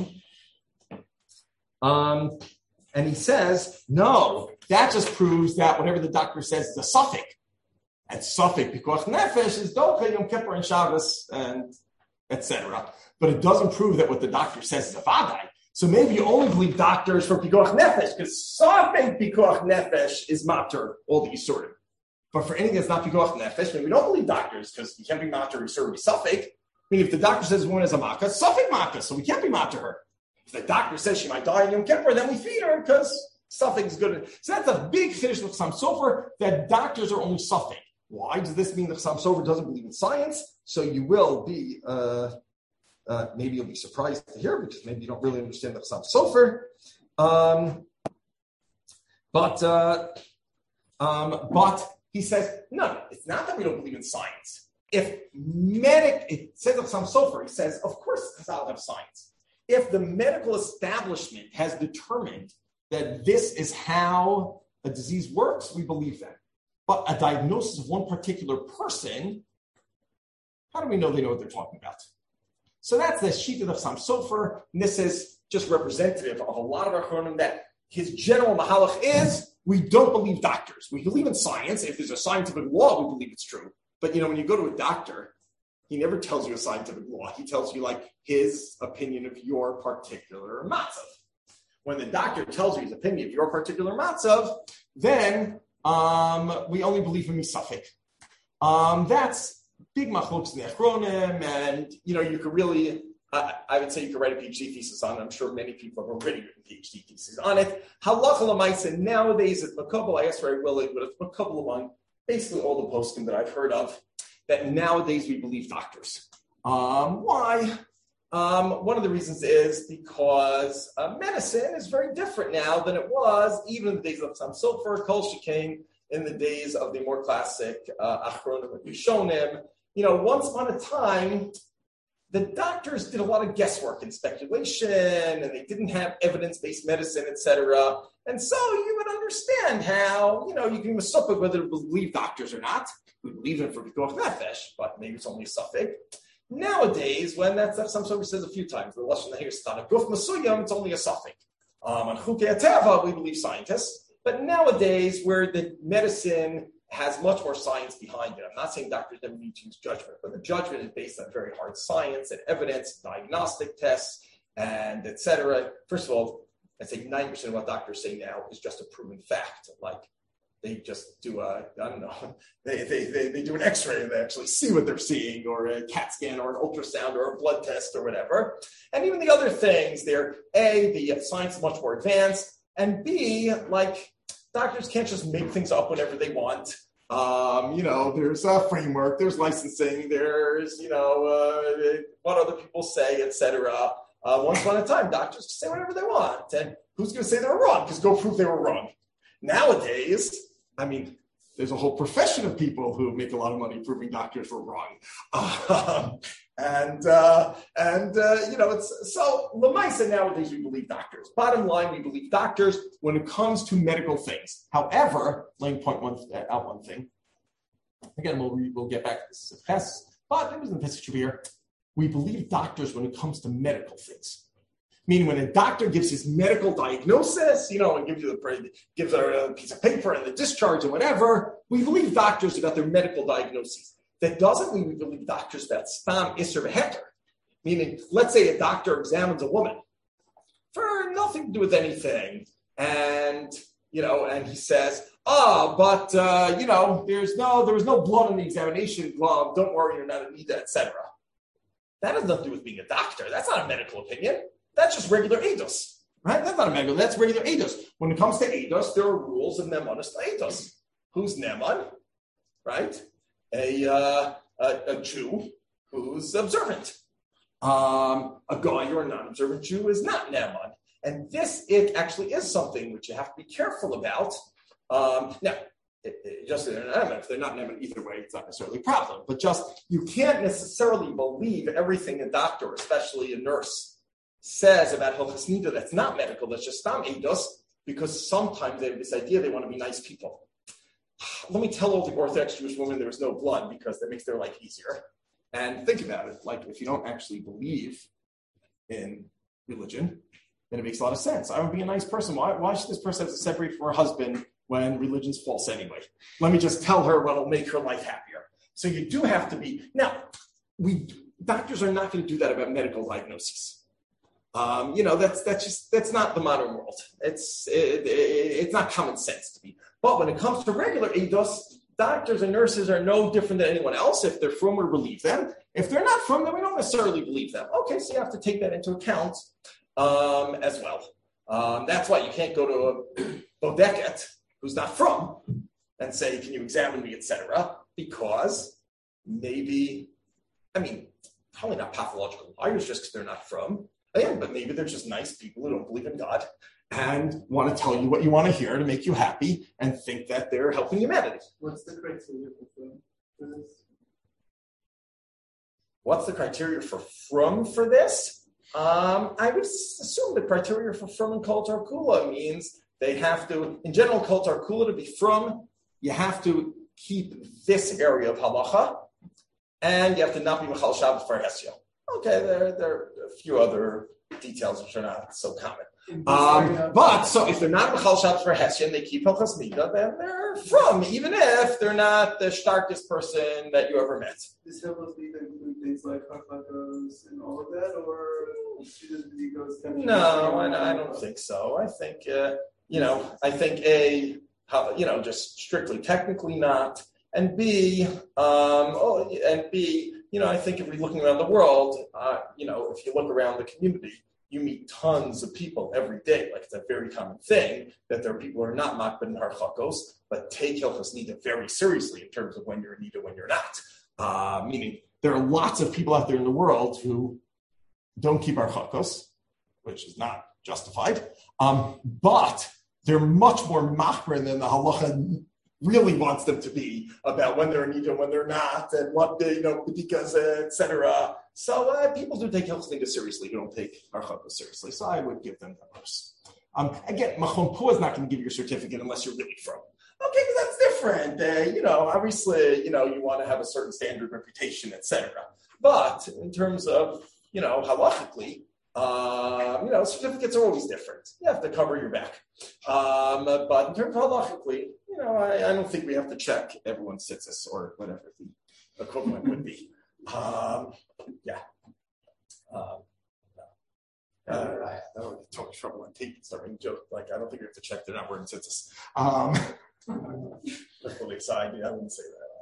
um, and he says, no, that just proves that whatever the doctor says is a suffix. And suffix, because nefesh is docha Yom Kippur and Shabbos, and et cetera. But it doesn't prove that what the doctor says is a vadai. So maybe you only believe doctors for pikuach nefesh, because suffix pikuach nefesh is matter all the yisurim. But for anything that's not pikuach nefesh, maybe we don't believe doctors, because you can't be matter yisurim be suffix. I mean, if the doctor says a woman is a makkah, suffix makkah, so we can't be matter her. If the doctor says she might die in Yom Kippur, then we feed her because suffix good. So that's a big finish with Chassam Sofer, that doctors are only suffix. Why does this mean that Chassam Sofer doesn't believe in science? So you will be, uh, uh, maybe you'll be surprised to hear, because maybe you don't really understand the Chassam Sofer. Um, but, uh, um, but he says, no, it's not that we don't believe in science. If medic, it says of Chassam Sofer, he says, of course Chazal have science. If the medical establishment has determined that this is how a disease works, we believe that. But a diagnosis of one particular person, how do we know they know what they're talking about? So that's the Shita of Chassam Sofer, and this is just representative of a lot of our Chronim, that his general mahalach is, we don't believe doctors. We believe in science. If there's a scientific law, we believe it's true. But, you know, when you go to a doctor, he never tells you a scientific law. He tells you, like, his opinion of your particular matzav. When the doctor tells you his opinion of your particular matzav, then um, we only believe in misafik. Um, that's big machlokes in the Achronim, and, you know, you could really I, I would say you could write a PhD thesis on it. I'm sure many people have already written PhD theses on it. Halacha l'maisa nowadays at Makabal, I asked very willing, but it's Makabal among basically all the poskim that I've heard of, that nowadays we believe doctors. Um, why? Um, one of the reasons is because uh, medicine is very different now than it was even in the days of Sam Sofer, Kol Shekain, in the days of the more classic uh, Achronim and Rishonim. You know, once upon a time, the doctors did a lot of guesswork and speculation, and they didn't have evidence-based medicine, et cetera. And so you would understand how, you know, you can masupik whether to believe doctors or not. We believe in for Pikuach Nefesh, but maybe it's only a suffix. Nowadays, when that's, that's some sort of says a few times, the Lashon Nahir Stana Guf Masuyam, it's only a suffix. Um, on Chukei HaTeva, we believe scientists. But nowadays, where the medicine has much more science behind it, I'm not saying doctors never need to use judgment, but the judgment is based on very hard science and evidence, diagnostic tests, and et cetera. First of all, I'd say ninety percent of what doctors say now is just a proven fact. Like, they just do a, I don't know, they, they, they, they do an x-ray and they actually see what they're seeing, or a CAT scan or an ultrasound or a blood test or whatever. And even the other things, they're, A, the science is much more advanced, and B, like, doctors can't just make things up whenever they want. Um, you know, there's a framework, there's licensing, there's, you know, uh, what other people say, et cetera. Uh, once upon a time, doctors can say whatever they want. And who's going to say they were wrong? Because go prove they were wrong. Nowadays, I mean, there's a whole profession of people who make a lot of money proving doctors were wrong. Um, and, uh, and uh, you know, it's so, Lamaisa nowadays we believe doctors. Bottom line, we believe doctors when it comes to medical things. However, let me point one, uh, out one thing. Again, we'll, re, we'll get back to this test, but it was in Pesach Shabir. We believe doctors when it comes to medical things. Meaning when a doctor gives his medical diagnosis, you know, and gives you the gives a piece of paper and the discharge and whatever, we believe doctors about their medical diagnoses. That doesn't mean we believe doctors about stam isser v'heter. Meaning, let's say a doctor examines a woman for nothing to do with anything, and you know, and he says, "Ah, oh, but uh, you know, there's no, there was no blood on the examination glove. Don't worry, you're not Anita, et cetera" That has nothing to do with being a doctor. That's not a medical opinion. That's just regular eidos, right? That's not a medical, that's regular eidos. When it comes to eidos, there are rules of nemonis to eidos. Who's neman, right? A, uh, a, a Jew who's observant. Um, a guy or a non-observant Jew is not neman. And this, it actually is something which you have to be careful about. Um, now, it, it, just if they're not neman either way, it's not necessarily a problem. But just, you can't necessarily believe everything a doctor, especially a nurse, says about Hilchos Nida that's not medical, that's just stam eidos, because sometimes they have this idea they want to be nice people. Let me tell all the Orthodox Jewish women there was no blood because that makes their life easier. And think about it, like if you don't actually believe in religion, then it makes a lot of sense. I would be a nice person. Why, why should this person have to separate from her husband when religion's false anyway? Let me just tell her what'll make her life happier. So you do have to be, now, we doctors are not going to do that about medical diagnoses. Um, you know, that's that's just that's not the modern world. It's it, it, it's not common sense to me. But when it comes to regular eidos, doctors and nurses are no different than anyone else. If they're from, we believe them. If they're not from, then we don't necessarily believe them. Okay, so you have to take that into account um, as well. Um, that's why you can't go to a bodeket who's not from and say, "Can you examine me," et cetera. Because maybe, I mean, probably not pathological liars just because they're not from. Again, but maybe they're just nice people who don't believe in God and want to tell you what you want to hear to make you happy and think that they're helping humanity. What's the criteria for this? What's the criteria for from for this? Um, I would assume the criteria for from and kol tarkula means they have to, in general, kol tarkula to be from, you have to keep this area of halacha, and you have to not be mechal Shabbos for hesya. Okay, there, there are a few other details which are not so common. Um, but, so if they're not Mechal Shabbos for Hesya and they keep Hilchos Nida, then they're from, even if they're not the starkest person that you ever met. Does Hilchos Nida include things like Hakakos and all of that, or should it goes No, I, I don't think so. I think, uh, you know, I think A, how, you know, just strictly technically not, and B, um, oh, and B, you know, I think if we're looking around the world, uh, you know, if you look around the community, you meet tons of people every day. Like, it's a very common thing that there are people who are not makbid in harchakos, but take hilchos nida very seriously in terms of when you're in nida, when you're not. Uh, meaning, there are lots of people out there in the world who don't keep harchakos, which is not justified, um, but they're much more machmer than the halacha really wants them to be about when they're in nida, when they're not, and what they, you know, because uh, et cetera. So uh, people do take hilchos nida seriously who don't take harchakos seriously. So I would give them the purse. Um, again, Machon Pua is not going to give you a certificate unless you're really from. Okay, because that's different. Uh, you know, obviously, you know, you want to have a certain standard reputation, et cetera. But in terms of, you know, halachically, um, you know, certificates are always different. You have to cover your back. Um, but in terms of halachically, you know, I, I don't think we have to check everyone's tzitzis or whatever the equivalent would be. Um, yeah. Um, Uh, I don't get too much trouble on tape and start making jokes. Like, I don't think we have to check they're not wearing tzitzis. Um, that's really exciting. I wouldn't say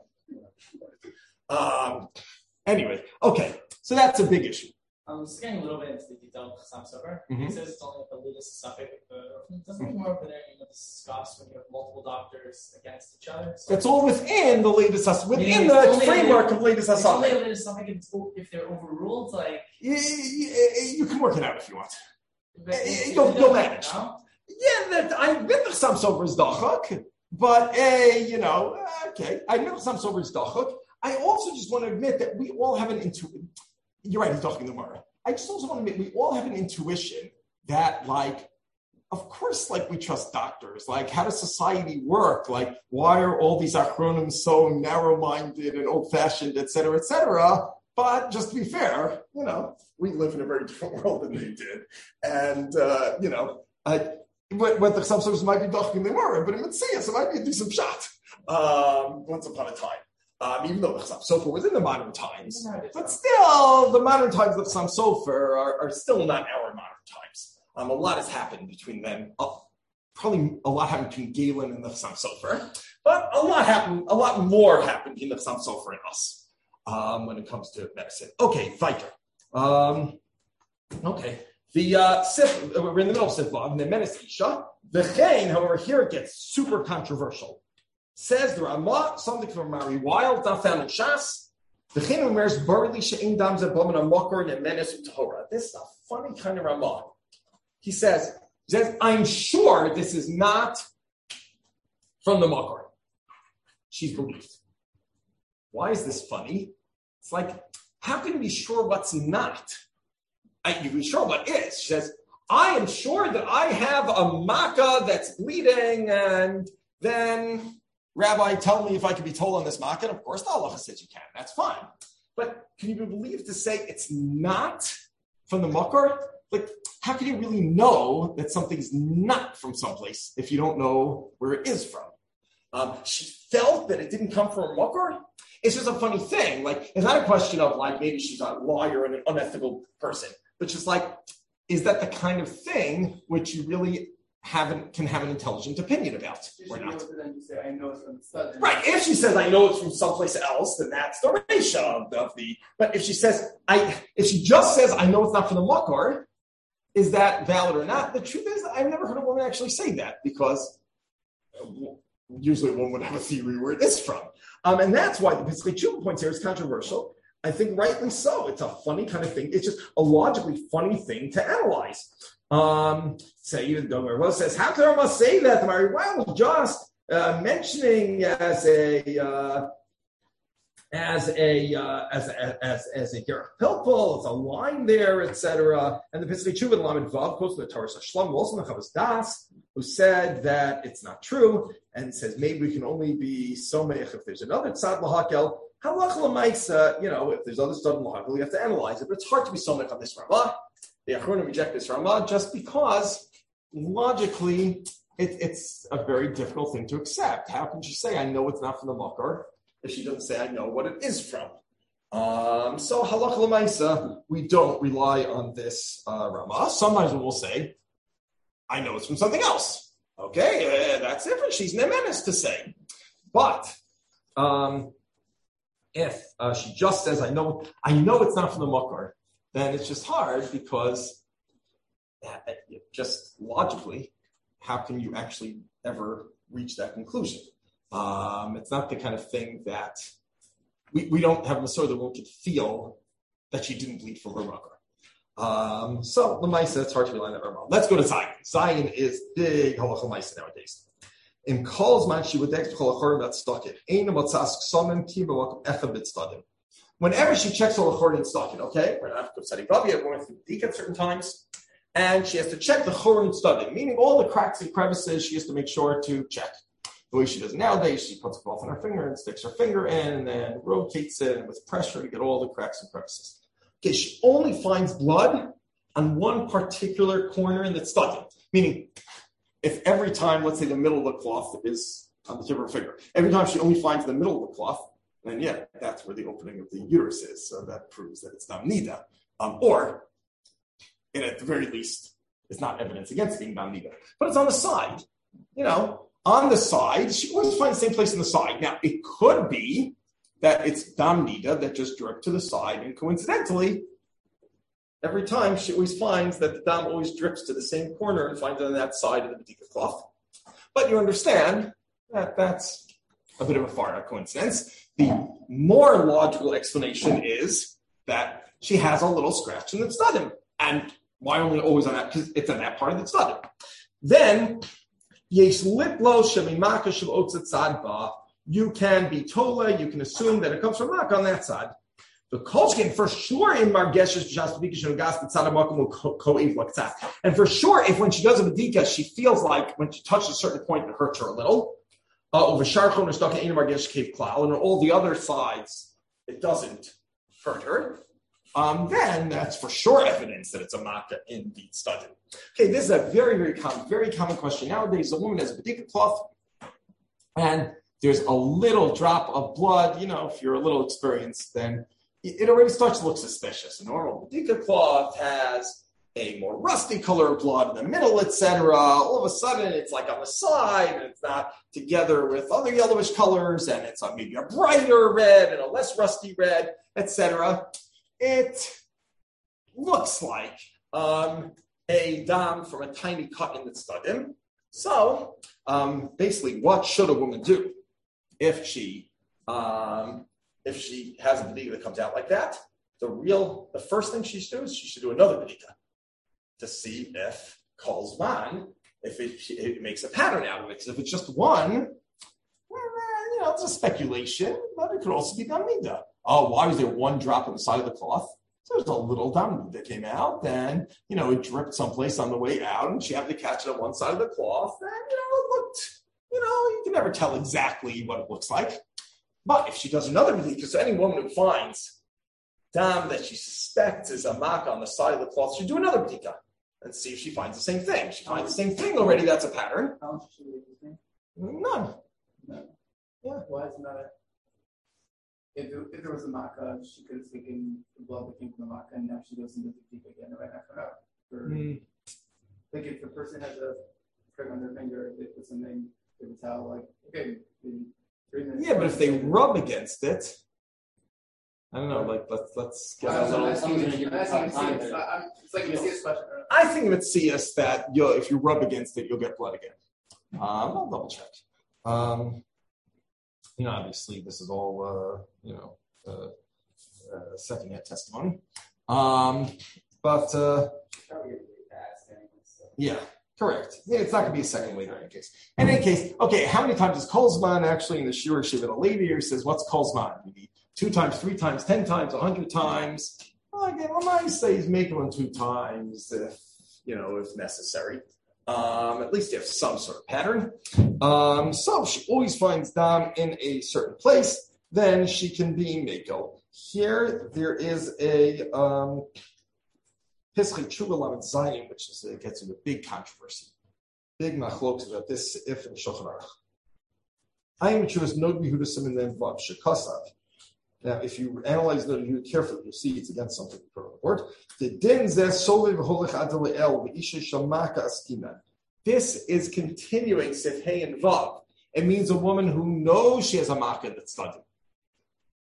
that. Um, anyway, okay. So that's a big issue. Um, just getting a little bit into the detail of Chassam Sofer. Mm-hmm. It says it's only like the latest suffix. Doesn't it more over there you know, discuss when you have multiple doctors against each other? So it's all within the latest within yeah, the framework a, of latest It's only suffix. a latest suffix if they're overruled. Like you, you, you can work it out if you want. But You'll, you'll manage. No? Yeah, that I admit the Chassam Sofer is dachak, but uh, you know, okay, I admit the Chassam Sofer is dachak. I also just want to admit that we all have an intuition. You're right, he's talking tomorrow. I just also want to admit we all have an intuition that, like, of course, like, we trust doctors. Like, how does society work? Like, why are all these acronyms so narrow-minded and old-fashioned, et cetera, et cetera? But just to be fair, you know, we live in a very different world than they did. And, uh, you know, I, what, what the Chassam Sofer might be talking, they were, but in Metzias, it might be a decent shot um, once upon a time. Um, even though the Chassam Sofer was in the modern times, but still, the modern times of the Chassam Sofer are, are still not our modern times. Um, a lot has happened between them. Uh, probably a lot happened between Galen and the Chassam Sofer, but a lot happened. A lot more happened between the Chassam Sofer and us um, when it comes to medicine. Okay, weiter. Um, okay, the uh, Sif, we're in the middle of Sif Vav, the Menes Isha. The Chain, however, here it gets super controversial. Says the Ramah, something from Mari Wild, not found in Shas. The Chain wears barley she'in dams a bum and a mokor and menes u'tahora. This is a funny kind of Ramah. He says, he says, I'm sure this is not from the mokor. She's believed. Why is this funny? It's like, how can you be sure what's not? I, you can be sure what is. She says, I am sure that I have a makkah that's bleeding, and then Rabbi, tell me if I can be told on this makkah. Of course, the halacha says you can. That's fine. But can you be believed to say it's not from the makor? Like, how can you really know that something's not from someplace if you don't know where it is from? Um, she felt that it didn't come from a makor. It's just a funny thing. Like, it's not a question of, like, maybe she's a liar and an unethical person. But just like, is that the kind of thing which you really Have, can have an intelligent opinion about or not. Then you say, I know it's from the study. Right. If she says, I know it's from someplace else, then that's the ratio of, of the, but if she says, I, if she just says, I know it's not from the makor, is that valid or not? The truth is, I've never heard a woman actually say that, because usually a woman would have a theory where it is from. Um, and that's why the Pesach Tshuva points here is controversial. I think rightly so. It's a funny kind of thing. It's just a logically funny thing to analyze. Um, say you go where well says, how can I say that? The Mari Wild was just uh, mentioning as a uh, as a uh, as a, as as a helpful. It's a line there, et cetera. And the Pesach Tshuva Lamed Vav quotes the Torah Shlomo, also the Chavos Das, who said that it's not true, and says maybe we can only be so meich if there's another tzad lahakel. Halach l'maisa, you know, if there's other stuff in lahakel, you have to analyze it. But it's hard to be so meich on this Ramah. The Achronim reject this Ramah just because logically it, it's a very difficult thing to accept. How can she say, I know it's not from the makor, if she doesn't say, I know what it is from? Um, so halach l'maisa, we don't rely on this uh, Ramah. Sometimes we will say, I know it's from something else. Okay, uh, that's different. She's nemenis to say. But um, If uh, she just says, I know I know it's not from the Makar, then it's just hard because uh, just logically, how can you actually ever reach that conclusion? Um, it's not the kind of thing that we, we don't have a Masor that one could feel that she didn't bleed from her Makar. Um, so the Maisa, it's hard to rely on that. Let's go to Zion. Zion is big halacha Maisa nowadays. In calls man, she would next cholachorim that stuck it. Ein motzas ksamim ki b'makom echad b'tzdadim. Whenever she checks cholachorim and stuck it, okay, we're not studying Rabbi, we're going through the at certain times, and she has to check the chorim studim, meaning all the cracks and crevices. She has to make sure to check. The way she does nowadays, she puts a cloth on her finger and sticks her finger in, and then rotates it, and with pressure to get all the cracks and crevices. Okay, she only finds blood on one particular corner in the studim, meaning. If every time, let's say the middle of the cloth is on the tip of her finger, every time she only finds the middle of the cloth, then yeah, that's where the opening of the uterus is. So that proves that it's Dam Nida. Um, or, and at the very least, it's not evidence against being Dam Nida. But it's on the side. You know, on the side, she always finds the same place on the side. Now, it could be that it's Dam Nida that just dripped to the side, and coincidentally, every time she always finds that the dam always drips to the same corner and finds it on that side of the Bedika cloth. But you understand that that's a bit of a far coincidence. The more logical explanation is that she has a little scratch in the tzdadim. And why only always on that? Because it's on that part of the tzdadim. Then, yesh litlo shemimaka shel otzat tzad ba. You can be tola, you can assume that it comes from Mak on that side. The Kolchkin, for sure, in Margeshes, and for sure, if when she does a Bedika, she feels like when she touches a certain point, it hurts her a little. Uh, over Sharchon or Stuck in Margesh Cave Cloud, and on all the other sides, it doesn't hurt her. Um, then that's for sure evidence that it's a Makkah in the study. Okay, this is a very, very common, very common question. Nowadays, a woman has a Bedika cloth, and there's a little drop of blood. You know, if you're a little experienced, then it already starts to look suspicious. A normal Bedika cloth has a more rusty color of blood in the middle, et cetera. All of a sudden, it's like on the side, and it's not together with other yellowish colors, and it's maybe a brighter red and a less rusty red, et cetera. It looks like um, a dam from a tiny cut in the tzadim. So, um, basically, what should a woman do if she um, if she has a bedika that comes out like that? The real, the first thing she should do is she should do another bedika to see if calls man, if it, it makes a pattern out of it. Because if it's just one, well, you know, it's a speculation, but it could also be damida. Oh, why was there one drop on the side of the cloth? So there's a little damida that came out, then, you know, it dripped someplace on the way out, and she happened to catch it on one side of the cloth, and, you know, it looked, you know, you can never tell exactly what it looks like. But if she does another bedika, because any woman who finds dam that she suspects is a mark on the side of the cloth should do another bedika and see if she finds the same thing. If she finds the same thing already, that's a pattern. How much should we do? None. No. Yeah. Why is it not a... If, it, if there was a makkah, she could have taken the blood that came from the makkah, and now she goes into the deep again right after that. For, mm. Like if the person has a prick on their finger, they put something, they would tell, like, okay, in three minutes. Yeah, but if they rub against it, I don't know, like, let's, let's get a little... It's like a Matthias question. I think Matthias that you'll, if you rub against it, you'll get blood again. Um, I'll double check. Um, you know, obviously, this is all, uh, you know, uh, uh, second-hand testimony. Um, but, uh, yeah, correct. Yeah, it's not going to be a second later in any case. In any case, okay, how many times is Kolzman actually in the Shur Shiva? A lady here says, what's Kolzman? Maybe two times, three times, ten times, a hundred times. Well, again, well, I say he's making one two times if, you know, if necessary. Um, at least you have some sort of pattern. Um, so she always finds dam in a certain place, then she can be mako. Here, there is a um, Pischei Tshuva Lamed Zayin, which is, uh, gets into a big controversy. Big machlokes about this, if in Shulchan Aruch. I am Tshuva's Nod Yehudasim and then Vav Shekasav. Now, if you analyze the review carefully, you'll see it's against something you put on the board. The din zeh solei v'holech ad le'el v'isha shamaka askinan. This is continuing sif hey and vav. It means a woman who knows she has a makkah that's studying.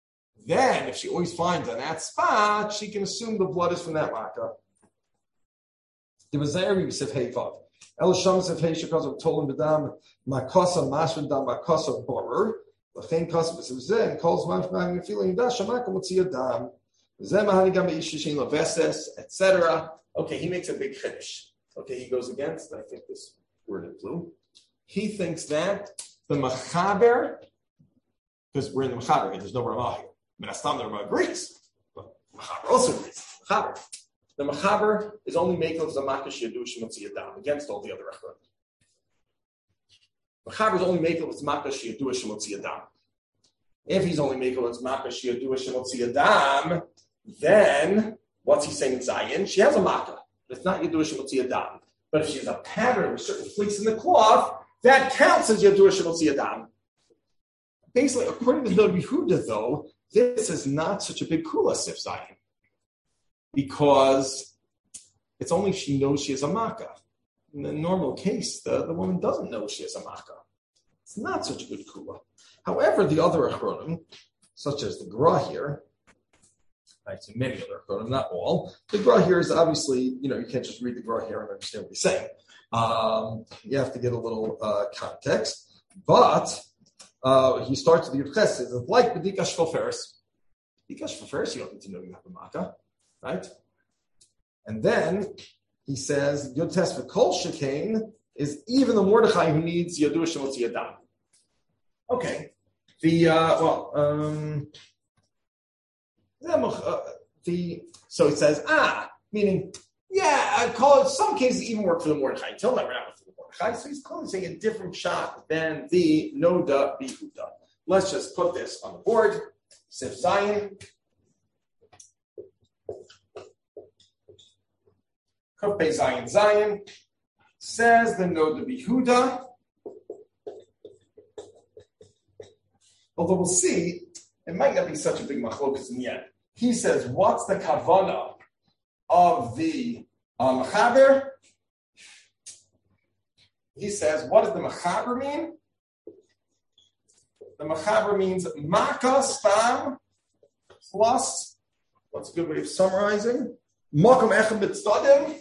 then if she always finds on that spot, she can assume the blood is from that makkah. There was there we said hey fav. El Shams of Hey because of Tolan Badam Makosa Mashvan Dam Makosa Borer. Lachain Kosa B'Sevzen calls man from having a feeling that Shamaka Mutzi Adam. Zem Hanigam Ishishin Laveses, et cetera. Okay, he makes a big finish. Okay, he goes against, I think this word in blue. He thinks that the Machaber, because we're in the Machaber here, there's no Ramah here. Menastam the Ramah agrees, but Machaber also agrees. Machaber. The Machaber is only making of Zamakish Yadu Shemotzi Adam against all the other Echron. Machaber is only making of Zamakish Yadu Shemotzi Adam. If he's only making of Zamakish Yadu Shemotzi Adam, then what's he saying in Zion? She has a Makkah. It's not Yadu Shemotzi Adam. But if she has a pattern with certain fleece in the cloth, that counts as Yadu Shemotzi Adam. Basically, according to the Yehuda, though, this is not such a big kula sif Zion. Because it's only if she knows she has a makkah. In the normal case, the, the woman doesn't know she has a makkah. It's not such a good kula. However, the other achronim, such as the Gra here, I say many other achronim, not all. The Gra here is obviously, you know, you can't just read the Gra here and understand what he's saying. Um, you have to get a little uh, context. But uh, he starts with the Yud Ches, like B'dikash Shvoferis. B'dikash Shvoferis, you don't need to know you have a makkah. Right? And then he says, Yod Tes v'Kol Shekain is even the Mordechai who needs Yadu Shemotzi Adam. Okay. The, uh, well, um, the, so it says, ah, meaning, yeah, I call it, some cases even work for the Mordechai. Until now, we're not for the Mordechai. So he's clearly saying a different shot than the Noda Bihuda. Let's just put this on the board. Sif Zion. Kufpei Zion Zion says the Noda Bihuda. Although we'll see, it might not be such a big machlokas in the end. He says, what's the kavana of the uh, Machaber? He says, what does the Machaber mean? The Machaber means Maka Stam plus, what's a good way of summarizing? Makom Echad B'Tzadim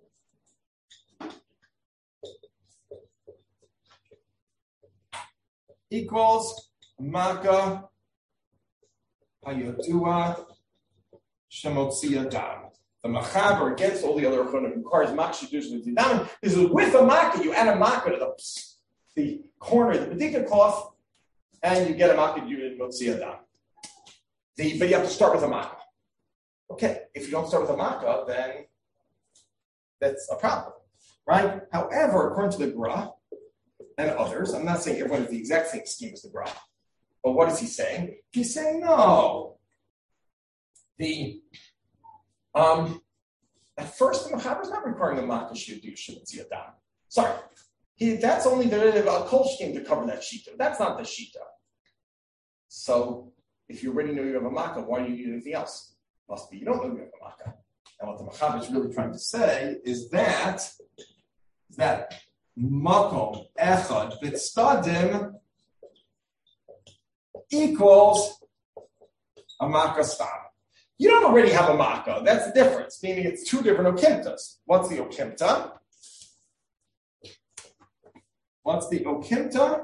equals Maka Hayodua Shemotzi Adam. The Machaber against all the other Achonim requires Maka Shemotzi Adam. This is with a Maka, you add a Maka to the, the corner of the Bedika cloth, and you get a Maka Shemotzi Adam. The, but you have to start with a Maka. Okay, if you don't start with a Maka, then that's a problem, right? However, according to the Gra and others, I'm not saying everyone has the exact same scheme as the Gra, but what is he saying? He's saying, no. The um, at first, the Machaber is not requiring the Maka Shiyadu Shemotzi Adam. Sorry, he, that's only the uh, Kol scheme to cover that Shita. That's not the Shita. So, if you already know you have a Maka, why do you need anything else? Must be you don't know you have a Maka. And what the Machaber is really trying to say is that is that Makom Echad B'Tzadim equals a Maka Stam. You don't already have a Maka. That's the difference, meaning it's two different Okimtas. What's the Okimta? What's the Okimta?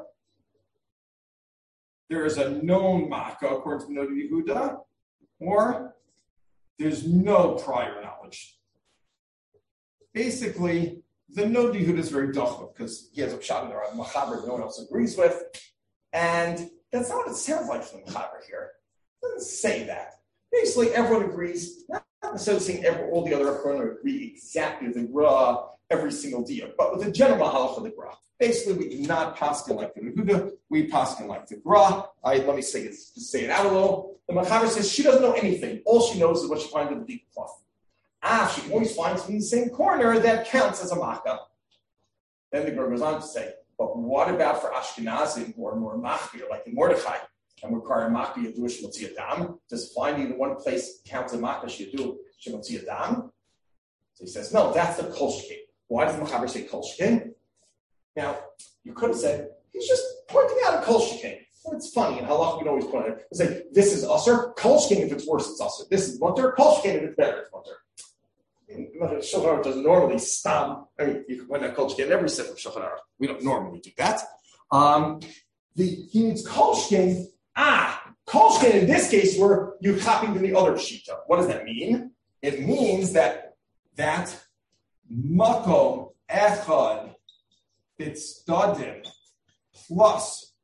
There is a known Maka, according to Noda Yehuda, or there's no prior knowledge. Basically, the Noda Yehuda is very dochma because he has a pshat in there on Machaber that no one else agrees with, and that's not what it sounds like from the Machaber here. It doesn't say that. Basically, everyone agrees, not necessarily saying every, all the other Achronim agree exactly with the Gra, every single dia, but with the general halach of the Gra. Basically, we do not paskin like the Yehuda, we paskin like the Gra. I, let me say it, say it out a little. The Machaber says she doesn't know anything. All she knows is what she finds in the deep cloth. Ah, she always finds from the same corner, that counts as a Makkah. Then the Gra goes on to say, but what about for Ashkenazim who are more machmir, like in Mordechai, and require Makkah Yadu Shemotzi Adam? Does finding in one place counts a Makkah Yadu Shemotzi Adam? So he says, no, that's the Kol Shekain. Why does the Machaber say Kol Shekain? Now, you could have said, he's just pointing out a Kol Shekain. Well, it's funny. In halach, we can always point it. We say, this is usher. Kolshkin, if it's worse, it's usher. This is mutter. Kolshkin, if it's better, it's mutter. Shulchan Aruch doesn't normally stop. I mean, you can point out Kolshkin in every set of Shulchan Aruch. We don't normally do that. Um, the, he needs Kolshkin. Ah, Kolshkin in this case where you copied in the other shita. What does that mean? It means that that makom echad b'tzdadim plus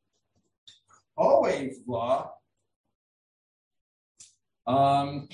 oevla um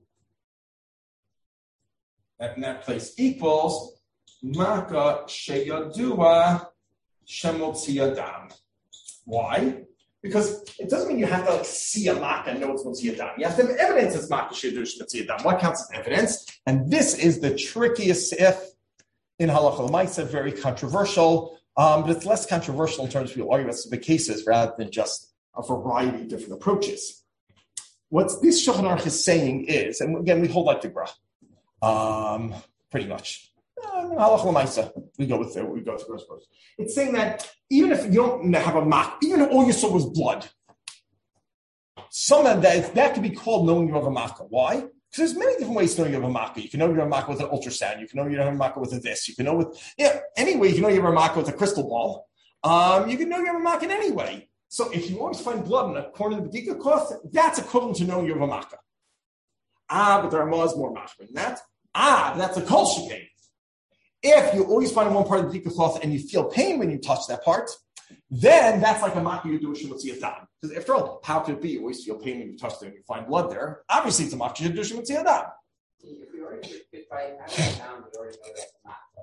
in that place equals maka sheyadua shemotzi adam. Why? Because it doesn't mean you have to like see a makkah and know it's motzi adam. You have to have evidence it's makkah sheyadua shemotzi adam. What counts as evidence? And this is the trickiest if in halacha l'maisa, very controversial, um, but it's less controversial in terms of people argue about specific cases rather than just a variety of different approaches. What this Shulchan Aruch is saying is, and again, we hold like the Gra, um, pretty much. Uh, halacha l'maisa, we go with it. We go with the Gra. It's saying that even if you don't have a mak, even if all you saw was blood, some of that that could be called knowing you have a makkah. Why? Because there's many different ways to know you have a makkah. You can know you have a makkah with an ultrasound. You can know you have a makkah with a this. You can know with yeah. Anyway, you can know you have a makkah with a crystal ball. Um, you can know you have a makkah in any way. So if you always find blood in a corner of the bedika cloth, that's equivalent to knowing you have a makkah. Ah, but there are more makkah than that. Ah, that's a kol shekain. If you always find in one part of the bedika cloth and you feel pain when you touch that part, then that's like a makkah you do a shemotzi adam. Because after all, how could it be? You always feel pain when you touch it and you find blood there. Obviously, it's a makkah you do shemotzi adam. If we already, if I have it down, we already know that's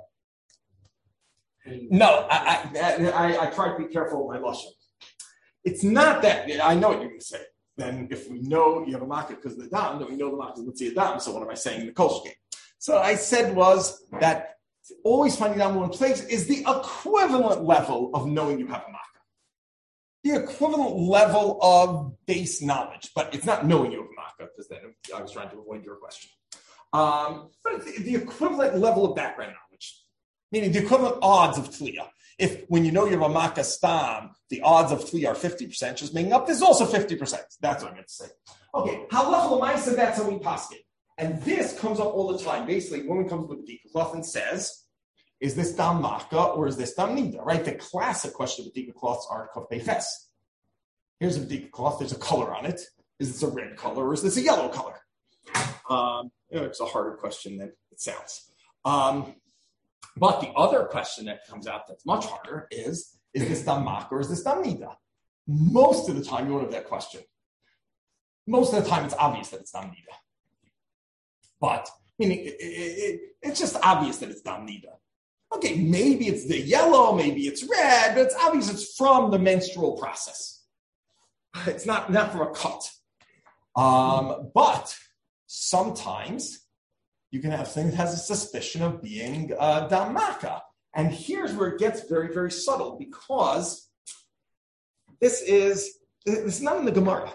a makkah. No, I, I, I, I try to be careful with my lashon. It's not that. I know what you're going to say. Then, if we know you have a makkah because of the dam, then we know the makkah is shemotzi adam. So, what am I saying in the kol shekain? So, I said was that always finding down one place is the equivalent level of knowing you have a makkah. The equivalent level of base knowledge, but it's not knowing you have a makkah, because then I was trying to avoid your question. Um, but it's the, the equivalent level of background knowledge, meaning the equivalent odds of tliya. If when you know you have a makkah stam, the odds of tliya are fifty percent, just making up, there's also fifty percent. That's what I'm going to say. Okay, halacha l'maisa, that's how we paskin. And this comes up all the time. Basically, when it comes with the bedika cloth and says, is this dam makkah or is this dam nida? Right? The classic question of bedika cloths are kaf beifes. Here's a bedika cloth. There's a color on it. Is this a red color or is this a yellow color? Um, you know, it's a harder question than it sounds. Um, but the other question that comes out that's much harder is, is this dam makkah or is this dam nida? Most of the time, you won't have that question. Most of the time, it's obvious that it's dam nida. But, meaning, it, it, it, it's just obvious that it's dam nida. Okay, maybe it's the yellow, maybe it's red, but it's obvious it's from the menstrual process. It's not, not from a cut. Um, but sometimes you can have things that has a suspicion of being uh, dam makkah. And here's where it gets very, very subtle, because this is, this is not in the Gemara.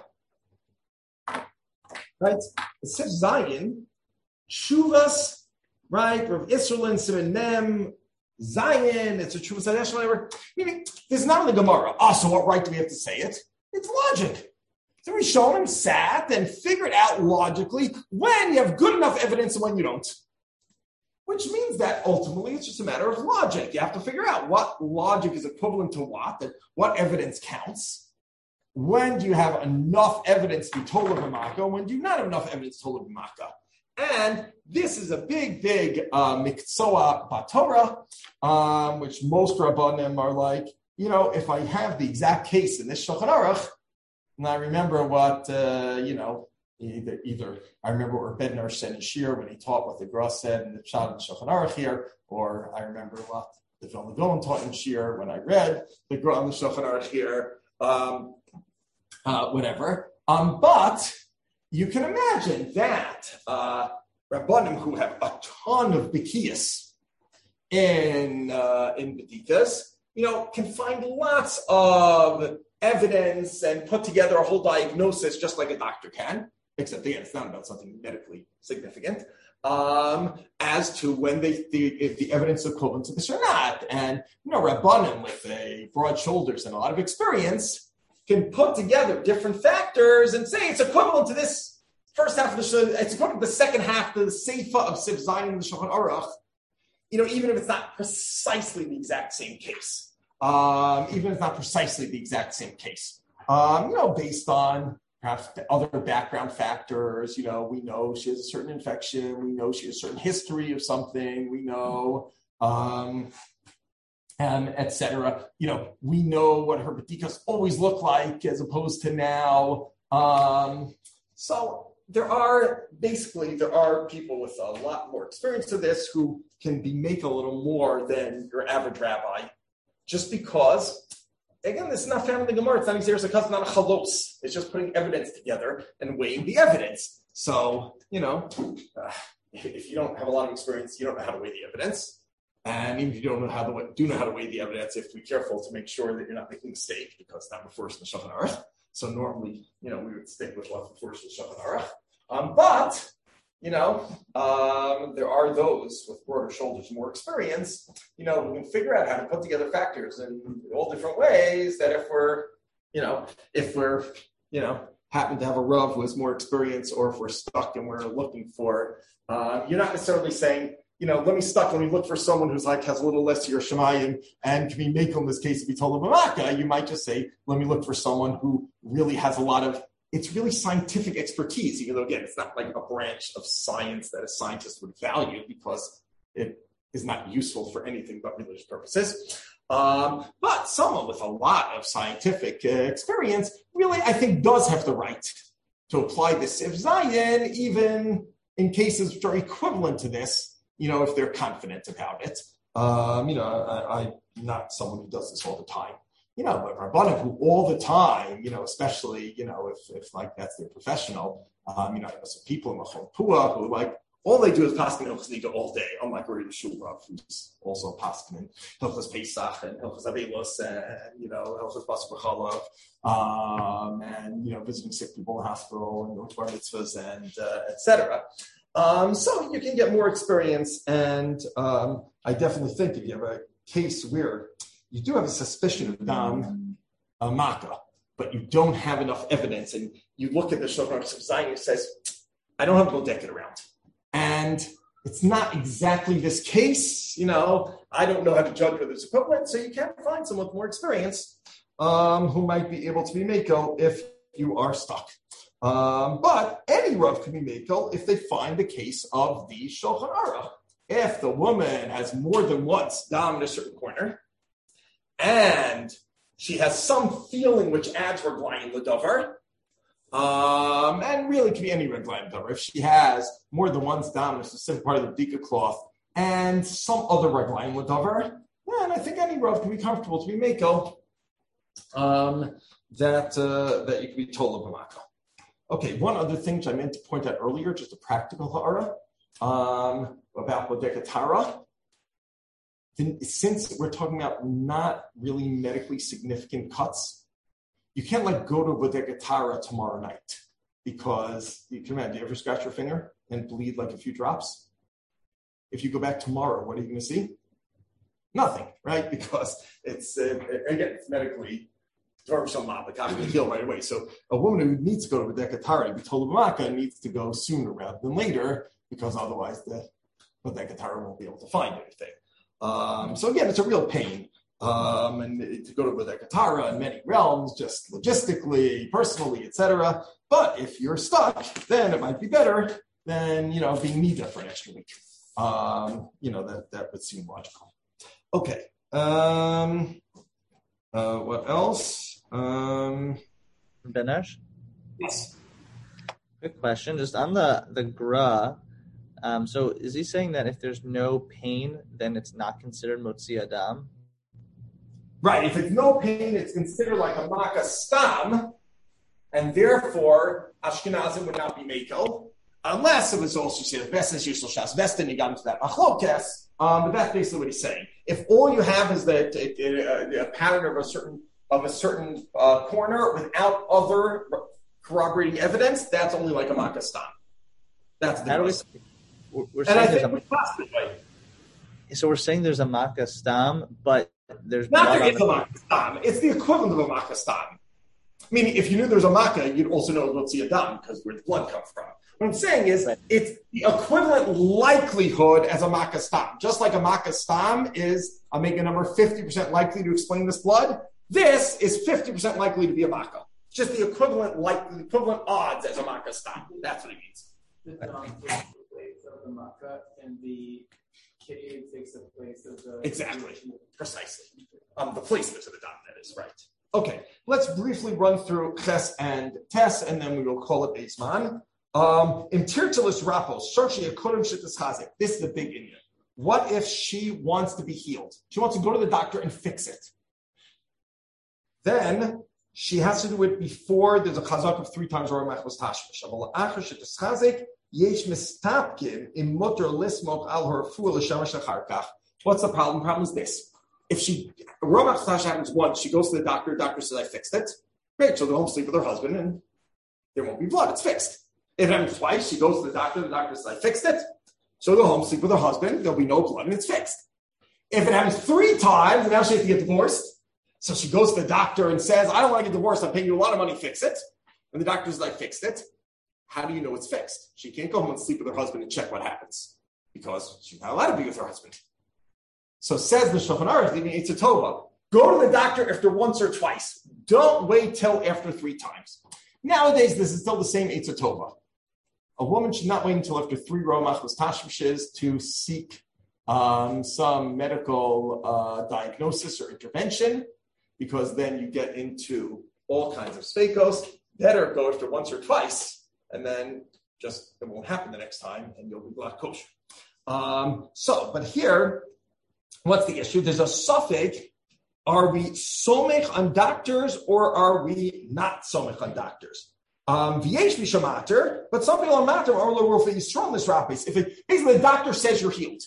Right? It says Zayin, Shuvas, right? Rav Yisrael and Siman Mem, Zayin, it's a Shuvas Hadesh, whatever. Meaning, this is not in the Gemara. Ah, so what right do we have to say it? It's logic. So we showed him sat and figured out logically when you have good enough evidence and when you don't. Which means that ultimately it's just a matter of logic. You have to figure out what logic is equivalent to what, and what evidence counts. When do you have enough evidence to be told of a makkah? When do you not have enough evidence to told of a makkah? And this is a big, big uh, mikzoa batorah, um, which most rabbanim are like, you know, if I have the exact case in this Shulchan Aruch, and I remember what, uh, you know, either, either I remember what Bednar said in Shir when he taught what the Gra said in the Pshat and Shulchan Aruch here, or I remember what the Vilna Gaon taught in Shir when I read the Gra and the Shulchan Aruch here, um, uh, whatever. Um, but you can imagine that uh, Rabbanim who have a ton of bikiyas in uh, in bedikas, you know, can find lots of evidence and put together a whole diagnosis just like a doctor can, except again, it's not about something medically significant, um, as to when they the, if the evidence is equivalent to this or not. And, you know, Rabbanim with a broad shoulders and a lot of experience can put together different factors and say it's equivalent to this first half of the, it's equivalent to the second half of the Seifa of Siv Zayin in the Shulchan Aruch, you know, even if it's not precisely the exact same case, um, even if it's not precisely the exact same case, um, you know, based on perhaps other background factors, you know, we know she has a certain infection, we know she has a certain history of something, we know, um, and et cetera. You know, we know what her batikas always look like as opposed to now. Um, so there are, basically, there are people with a lot more experience of this who can be make a little more than your average rabbi, just because, again, this is not found in the Gemara. It's not exactly a not a chalos. It's just putting evidence together and weighing the evidence. So, you know, uh, if you don't have a lot of experience, you don't know how to weigh the evidence. And even if you don't know how to do know how to weigh the evidence, you have to be careful to make sure that you're not making a mistake, because that refers to the Shulchan Aruch. So normally, you know, we would stick with what refers to the Shulchan Aruch. Um, but, you know, um, there are those with broader shoulders, more experience, you know, who can figure out how to put together factors in all different ways that if we're, you know, if we're, you know, happen to have a Rav who has more experience, or if we're stuck and we're looking for, uh, you're not necessarily saying, you know, let me stuck, let me look for someone who's like, has a little less Yer Shemayim and can be makel in this case to be told of Amaka. You might just say, let me look for someone who really has a lot of, it's really scientific expertise, even though, again, it's not like a branch of science that a scientist would value because it is not useful for anything but religious purposes. Um, but someone with a lot of scientific uh, experience really, I think, does have the right to apply this Siv Zayin, even in cases which are equivalent to this, you know, if they're confident about it. Um, you know, I, I'm not someone who does this all the time. You know, but Rabbanim who all the time, you know, especially, you know, if, if like that's their professional, um, you know, I know some people in Machon Pua who like, all they do is paskin Hilchos Nida all day, unlike Rita Shulrav, who's also paskin in Hilchos Pesach and Hilchos Avelos and, you know, Hilchos Basar B'chalav, um, and, you know, visiting sick people in the hospital and going to bar mitzvahs and uh, et cetera. Um, so you can get more experience, and um, I definitely think if you have a case where you do have a suspicion of dam uh, maka, but you don't have enough evidence, and you look at the Shulchan Aruch of Zion, it says, I don't have to go deck it around. And it's not exactly this case, you know, I don't know how to judge whether it's equivalent, so you can find someone with more experience um, who might be able to be Mako if you are stuck. Um, but any Rav can be Mako if they find the case of the Shulchan Aruch. If the woman has more than once dam in a certain corner, and she has some feeling which adds reglaim l'davar, um, and really can be any reglaim l'davar. If she has more than once dam in a specific part of the bdika cloth and some other reglaim l'davar, then I think any Rav can be comfortable to be Mako, um, that uh, that you can be told of a Mako. Okay, one other thing which I meant to point out earlier, just a practical ha'ara, um, about Bodeka Tara. Since we're talking about not really medically significant cuts, you can't like go to Bodeka Tara tomorrow night, because you can imagine, do you ever scratch your finger and bleed like a few drops? If you go back tomorrow, what are you going to see? Nothing, right? Because it's, uh, again, it's medically the heal right away. So a woman who needs to go to Bodeka Tara, be told of Maka, needs to go sooner rather than later, because otherwise the Bodeka Tara won't be able to find anything. Um, so again, it's a real pain. Um, and to go to Bodeka Tara in many realms, just logistically, personally, et cetera. But if you're stuck, then it might be better than, you know, being Nida for an extra week. Um, you know, that, that would seem logical. Okay. Um, uh, what else? Um, Benesh? Yes. Good question. Just on the, the gra, um, so is he saying that if there's no pain, then it's not considered motzi adam? Right. If it's no pain, it's considered like a maka stam, and therefore Ashkenazim would not be mekel, unless it was also said Vestas Yisrael Shas Vestin. You got into that machlokes. Um, but that's basically what he's saying. If all you have is that a, a, a pattern of a certain of a certain uh, corner without other corroborating evidence, that's only like a maka stam. That's the difference. We're, we're and saying I there's think a, we passed it, right? So we're saying there's a maka stam, but there's not blood there on is the, a maka stam. It's the equivalent of a maka stam. Meaning, if you knew there was a makkah, you'd also know Lotzi Adam, because where the blood comes from. What I'm saying is, right. It's the equivalent likelihood as a makkah stam. Just like a makkah stam is, I'll make a number fifty percent likely to explain this blood, this is fifty percent likely to be a makkah. Just the equivalent like the equivalent odds as a makkah stam. That's what it means. The Dom takes the place of the makkah, and the kitty takes the place of the... Exactly. Precisely. Um, the placement of the Dom, that is, right. Okay, let's briefly run through Ches and Tes, and then we will call it Eisman. Um, in Tirtilis Rapos, Sarchi Akurim Shittas Chazik. This is the big Indian. What if she wants to be healed? She wants to go to the doctor and fix it. Then she has to do it before there's a chazak of three times or machmas tashmish. Aval achar shittas chazik yesh mistapkin im mutter lismok al her fuel l'shamash acharkach. What's the problem? The problem is this: if she romach tash happens once, she goes to the doctor. The doctor says, "I fixed it." Great, she'll go home sleep with her husband, and there won't be blood. It's fixed. If it happens twice, she goes to the doctor. The doctor says, "I fixed it." She'll go home sleep with her husband. There'll be no blood, and it's fixed. If it happens three times, and now she has to get divorced. So she goes to the doctor and says, I don't want to get divorced. I'm paying you a lot of money. Fix it. And the doctor's like, fixed it. How do you know it's fixed? She can't go home and sleep with her husband and check what happens because she's not allowed to be with her husband. So says the Shulchan Aruch, leaving Eitzah Tova, go to the doctor after once or twice. Don't wait till after three times. Nowadays, this is still the same Eitzah Tova. A woman should not wait until after three romachos tashmishes to seek um, some medical uh, diagnosis or intervention, because then you get into all kinds of speikos. Better go after once or twice, and then just it won't happen the next time, and you'll be black kosher. Um, so, but here, what's the issue? There's a suffix. Are we somech on doctors, or are we not somech on doctors? Um, V'yesh mishamater, but some people are matter are lower for strong this rapis. If it basically the doctor says you're healed.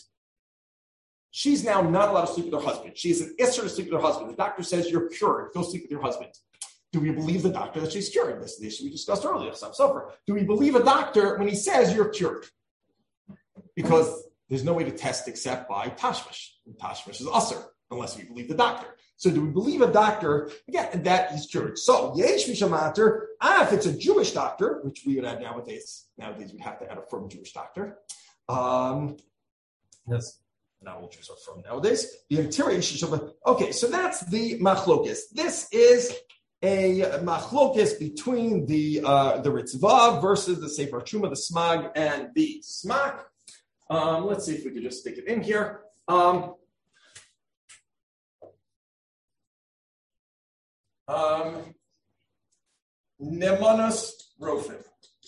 She's now not allowed to sleep with her husband. She is an isser to sleep with her husband. The doctor says you're cured. Go sleep with your husband. Do we believe the doctor that she's cured? This is the issue we discussed earlier. So, so do we believe a doctor when he says you're cured? Because there's no way to test except by tashmish. And tashmish is usser, unless we believe the doctor. So do we believe a doctor, again, that he's cured? So, yesh mishamater, ah, if it's a Jewish doctor, which we would have nowadays, nowadays we'd have to add a firm Jewish doctor. Um, yes. Not all Jews are from nowadays. The interior, okay, so that's the machlokes. This is a machlokes between the uh, the Ritzvah versus the Sefer Truma, the Smag, and the Smak. Um, let's see if we could just stick it in here. Um, um, Nemanos Rofim.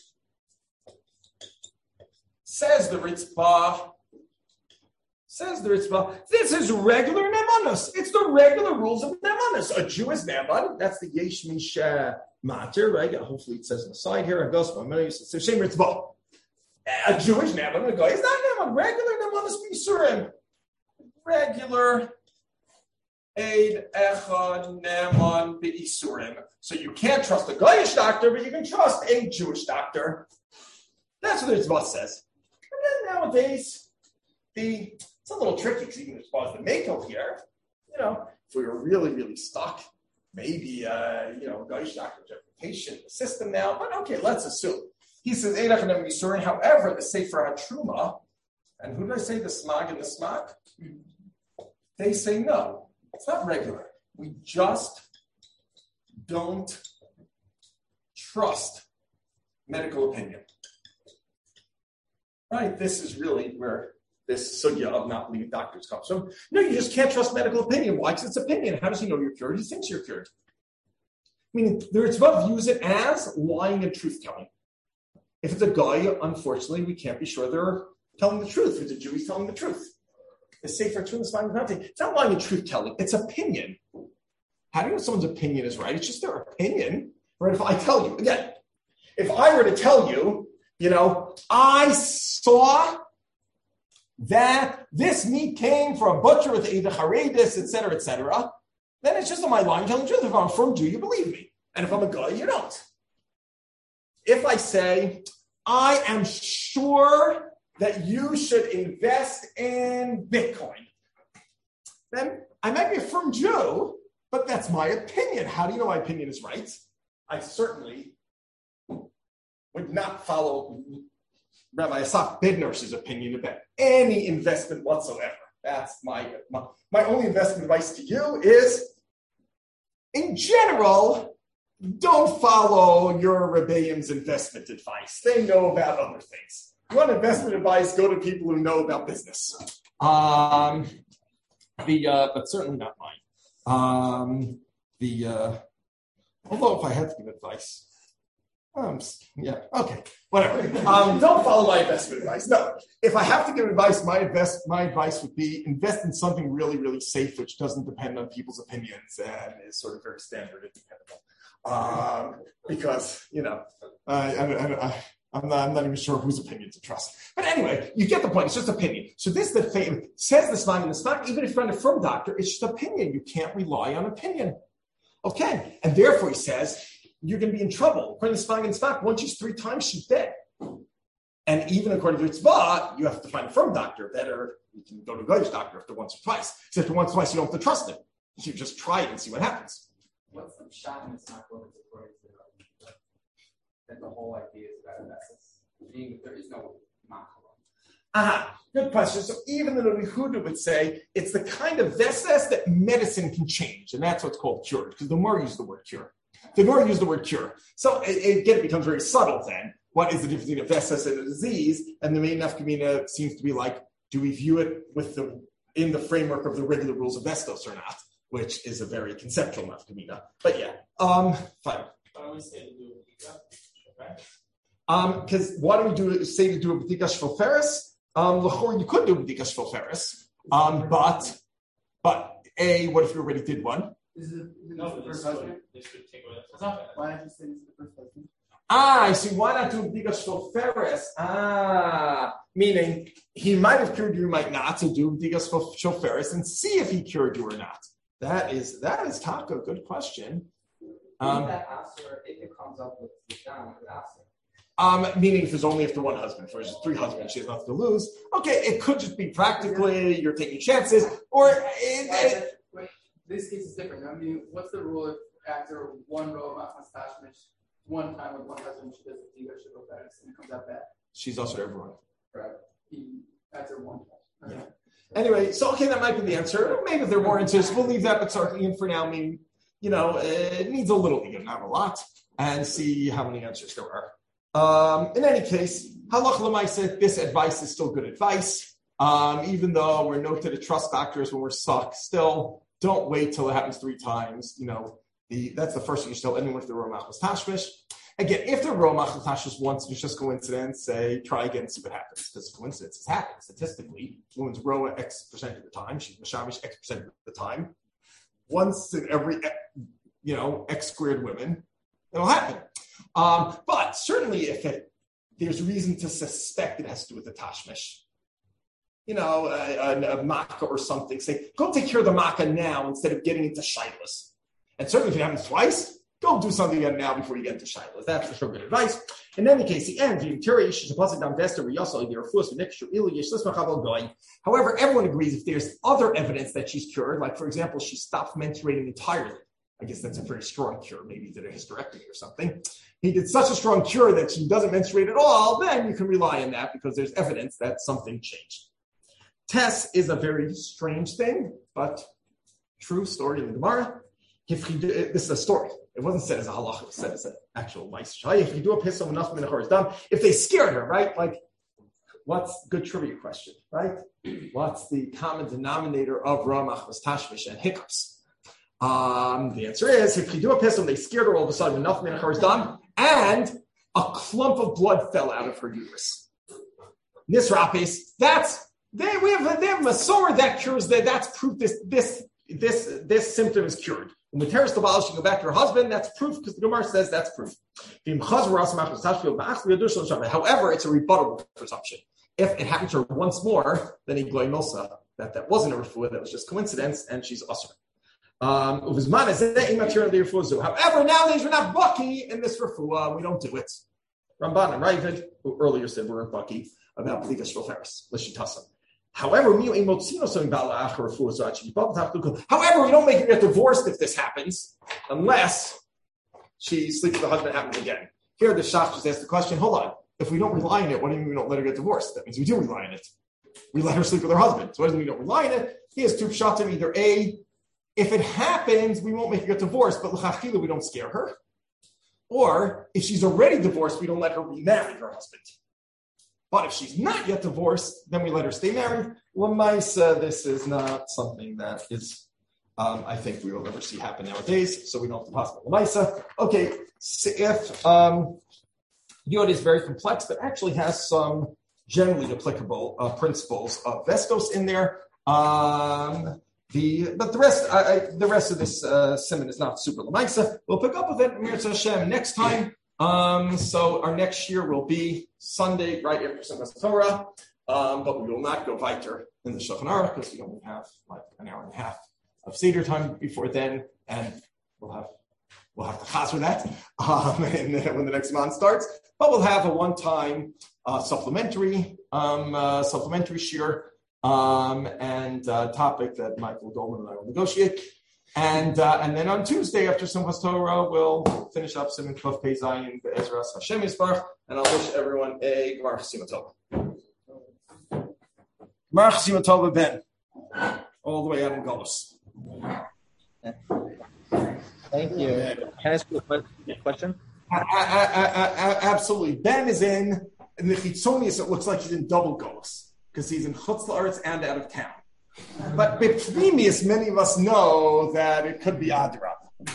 Says the Ritzvah. Says the Ritzvah, this is regular Nemanos. It's the regular rules of Nemanos. A Jew is Neman. That's the Yesh Mish Mater, right? Hopefully it says on the side here. I guess it's the same Ritzvah. A Jewish Neman, a guy is not Neman. Regular Nemanos B'Yisurim. Regular Eid Echad Neman B'Yisurim. So you can't trust a Goyish doctor, but you can trust a Jewish doctor. That's what the Ritzvah says. And then nowadays, the it's a little tricky because even as far as the Mako here, you know, if we were really, really stuck, maybe, uh, you know, Goyish doctor's reputation in the system now, but okay, let's assume. He says, however, the Sefer HaTruma, and who did I say, the Smag and the Smak? They say no, it's not regular. We just don't trust medical opinion. Right? This is really where this sugya of not believing doctors comes from. No, you just can't trust medical opinion. Why? Because it's opinion. How does he know you're cured? He thinks you're cured. I mean, the Ritzvah views it as lying and truth-telling. If it's a guy, unfortunately, we can't be sure they're telling the truth. If it's a Jew, he's telling the truth. The Sefer Truth is not nothing. It's not lying and truth-telling. It's opinion. How do you know someone's opinion is right? It's just their opinion. Right? If I tell you, again, if I were to tell you, you know, I saw that this meat came from a butcher with Eidah Haredis, et cetera, et cetera, then it's just on my line telling the truth. If I'm from Jew, you believe me. And if I'm a guy, you don't. If I say, I am sure that you should invest in Bitcoin, then I might be a firm Jew, but that's my opinion. How do you know my opinion is right? I certainly would not follow Rabbi Asaf Bednarsh's opinion about any investment whatsoever. That's my, my, my only investment advice to you is, in general, don't follow your Rebbeim's investment advice. They know about other things. You want investment advice, go to people who know about business. Um, the uh, but certainly not mine. Um, the uh, although if I had to give advice, um, yeah, okay, whatever. Um, don't follow my investment advice. No, if I have to give advice, my invest my advice would be invest in something really, really safe, which doesn't depend on people's opinions and is sort of very standard and dependable. Um, because you know, I, I, I, I I'm not, I'm not even sure whose opinion to trust. But anyway, you get the point. It's just opinion. So this the fame says the Svan and the Svan, even if you're a firm doctor, it's just opinion. You can't rely on opinion. Okay. And therefore he says, you're going to be in trouble. According to Svan and Svan, once she's three times, she's dead. And even according to Tzva, you have to find a firm doctor. Better, you can go to a Goyish doctor after once or twice. So after once or twice, you don't have to trust him. You just try it and see what happens. What's the shot in this not going to according to that the whole idea is about investments, meaning that there is no makala. Aha, good question. So even the Rabbi Yehuda would say it's the kind of vesses that medicine can change, and that's what's called cured, because the more you use the word cure. The more you use the word cure. So it, again, it becomes very subtle then. What is the difference between a vesses and a disease? And the main nafkamina seems to be like, do we view it with the in the framework of the regular rules of vestos or not? Which is a very conceptual nafkamina. But yeah, um, fine. I always say to do it. Um, because why do we do say to do a b'dika shvoferis? Um, l'chor, you could do a b'dika shvoferis. Um, but but a what if you already did one? Is it No, the this first would, husband? this would take away the tzedakah. Why not just say this is the first husband? Ah, I see. Why not do a b'dika shvoferis? Ah, meaning he might have cured you, might not. So do b'dika shvoferis and see if he cured you or not. That is that is Taka. Good question. Um, that answer, if it comes up with the down, it answer. Um, meaning if there's only after one husband, if there's three husbands, she has nothing to lose. Okay, it could just be practically you're taking chances, or it, it, Wait, this case is different. I mean, what's the rule if after one row of mastashmish, one time with one husband, she does the diga shivofetis, and it comes out bad? she's also everyone. Right. He, after one time. Yeah. Anyway, so okay, that might be the answer. Maybe if there are more answers, we'll leave that, but certainly for now, I mean, you know, it needs a little, not a lot, and see how many answers there are. Um, in any case, halach l'maaseh, this advice is still good advice. Um, even though we're noted to trust doctors when we're stuck, still don't wait till it happens three times. You know, the that's the first thing you should tell anyone if they're romach was tashmish. Again, if they're romach was tashmish once, it's just coincidence. Say try again, see what happens. Because coincidences happen statistically. Women's roa X percent of the time, she's mashamish X percent of the time. Once in every, you know, X squared women, it'll happen. Um, but certainly if it, there's reason to suspect it has to do with the tashmish, you know, a, a, a makkah or something, say, go take care of the makkah now instead of getting into shilas. And certainly if it happens twice, go do something again now before you get into shilas. That's for sure good advice. In any case, the end, however, everyone agrees if there's other evidence that she's cured, like for example, she stopped menstruating entirely. I guess that's a very strong cure. Maybe he did a hysterectomy or something. He did such a strong cure that she doesn't menstruate at all, then you can rely on that because there's evidence that something changed. Tess is a very strange thing, but true story in the Gemara. If he did, this is a story. It wasn't said as a halacha, it was said as an actual mice. If you do a piss of enough minachor is done, if they scared her, right? Like, what's good trivia question, right? What's the common denominator of ramach was tashmish and hiccups? Um, the answer is if you do a pistol, they scared her all of a sudden, enough minachor is done, and a clump of blood fell out of her uterus. Nisrapis, that's they we have they have a sword that cures that. That's proof this this this this symptom is cured. When the terrorist abolish, you go back to her husband, that's proof, because the Gemara says that's proof. However, it's a rebuttable presumption. If it happened to her once more, then he gloy milsa, that that wasn't a refuah, that was just coincidence, and she's usher. Um, however, nowadays we're not bucky in this refuah, we don't do it. Ramban and Ravid, who earlier said we're bucky about B'dika Shvoferis, L'shitasa. However, we don't make her get divorced if this happens, unless she sleeps with her husband, it happens again. Here, the Shach just asked the question, hold on, if we don't rely on it, what do you mean we don't let her get divorced? That means we do rely on it. We let her sleep with her husband. So what does it mean we don't rely on it? He has two pshatim, either A, if it happens, we won't make her get divorced, but l'chachila, we don't scare her. Or, if she's already divorced, we don't let her remarry her husband. But if she's not yet divorced, then we let her stay married. L'maisa, this is not something that is, um, I think we will ever see happen nowadays, so we don't have to possible l'maisa. Okay, so if um, Yod is very complex, but actually has some generally applicable uh, principles of Vestos in there. Um, the but the rest, I, I, the rest of this uh, simon is not super l'maisa. We'll pick up with it, Mirza Hashem, next time. Um, so our next year will be Sunday, right after Simchas Torah, um, but we will not go weiter in the Shulchan Aruch because we only have like an hour and a half of Seder time before then, and we'll have we'll have to chas with that um, and then when the next month starts. But we'll have a one-time uh, supplementary um, uh, supplementary shir um, and uh, topic that Michael Goldman and I will negotiate. And uh, and then on Tuesday after Simchas Torah, we'll finish up Siman Kuf Pei Zayin Be'ezras Hashem Yisbarach, and I'll wish everyone a Gemar Chasima Tova. Gemar Chasima Tova Ben, all the way out in Golos. Thank you. Can I ask you a question? I, I, I, I, absolutely. Ben is in, in the Chitzonius, it looks like he's in double Golos, because he's in Chutz La'aretz and out of town. But Bepnimius, many of us know that it could be Adrab.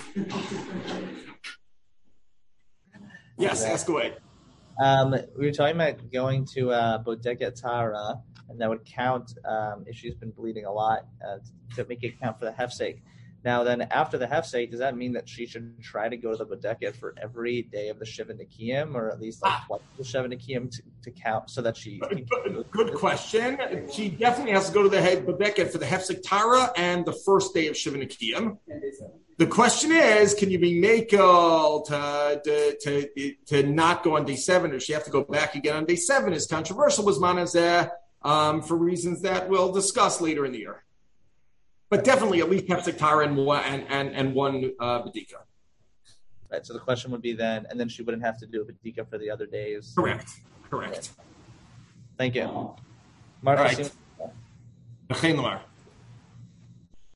Yes, ask away. Um, we were talking about going to uh, Bodeket Tara, and that would count um, if she's been bleeding a lot uh, to make it count for the hefsek. Now, then, after the hefsek, does that mean that she should try to go to the Bodeket for every day of the Shiva Nikiyim, or at least like twice the Shiva Nikiyim to, to count so that she... Can good, good question. She definitely has to go to the Bodeket for the hefsek Tara and the first day of Shiva Nikiyim. The question is, can you be makel to, to, to, to not go on day seven, or she have to go back again on day seven? Is controversial with Manazeh um, for reasons that we'll discuss later in the year. But definitely at least hefsek Tara and one, and, and, and one uh, Badika. Right, so the question would be then, and then she wouldn't have to do a Badika for the other days. Correct, correct. Thank you. Mark, All right.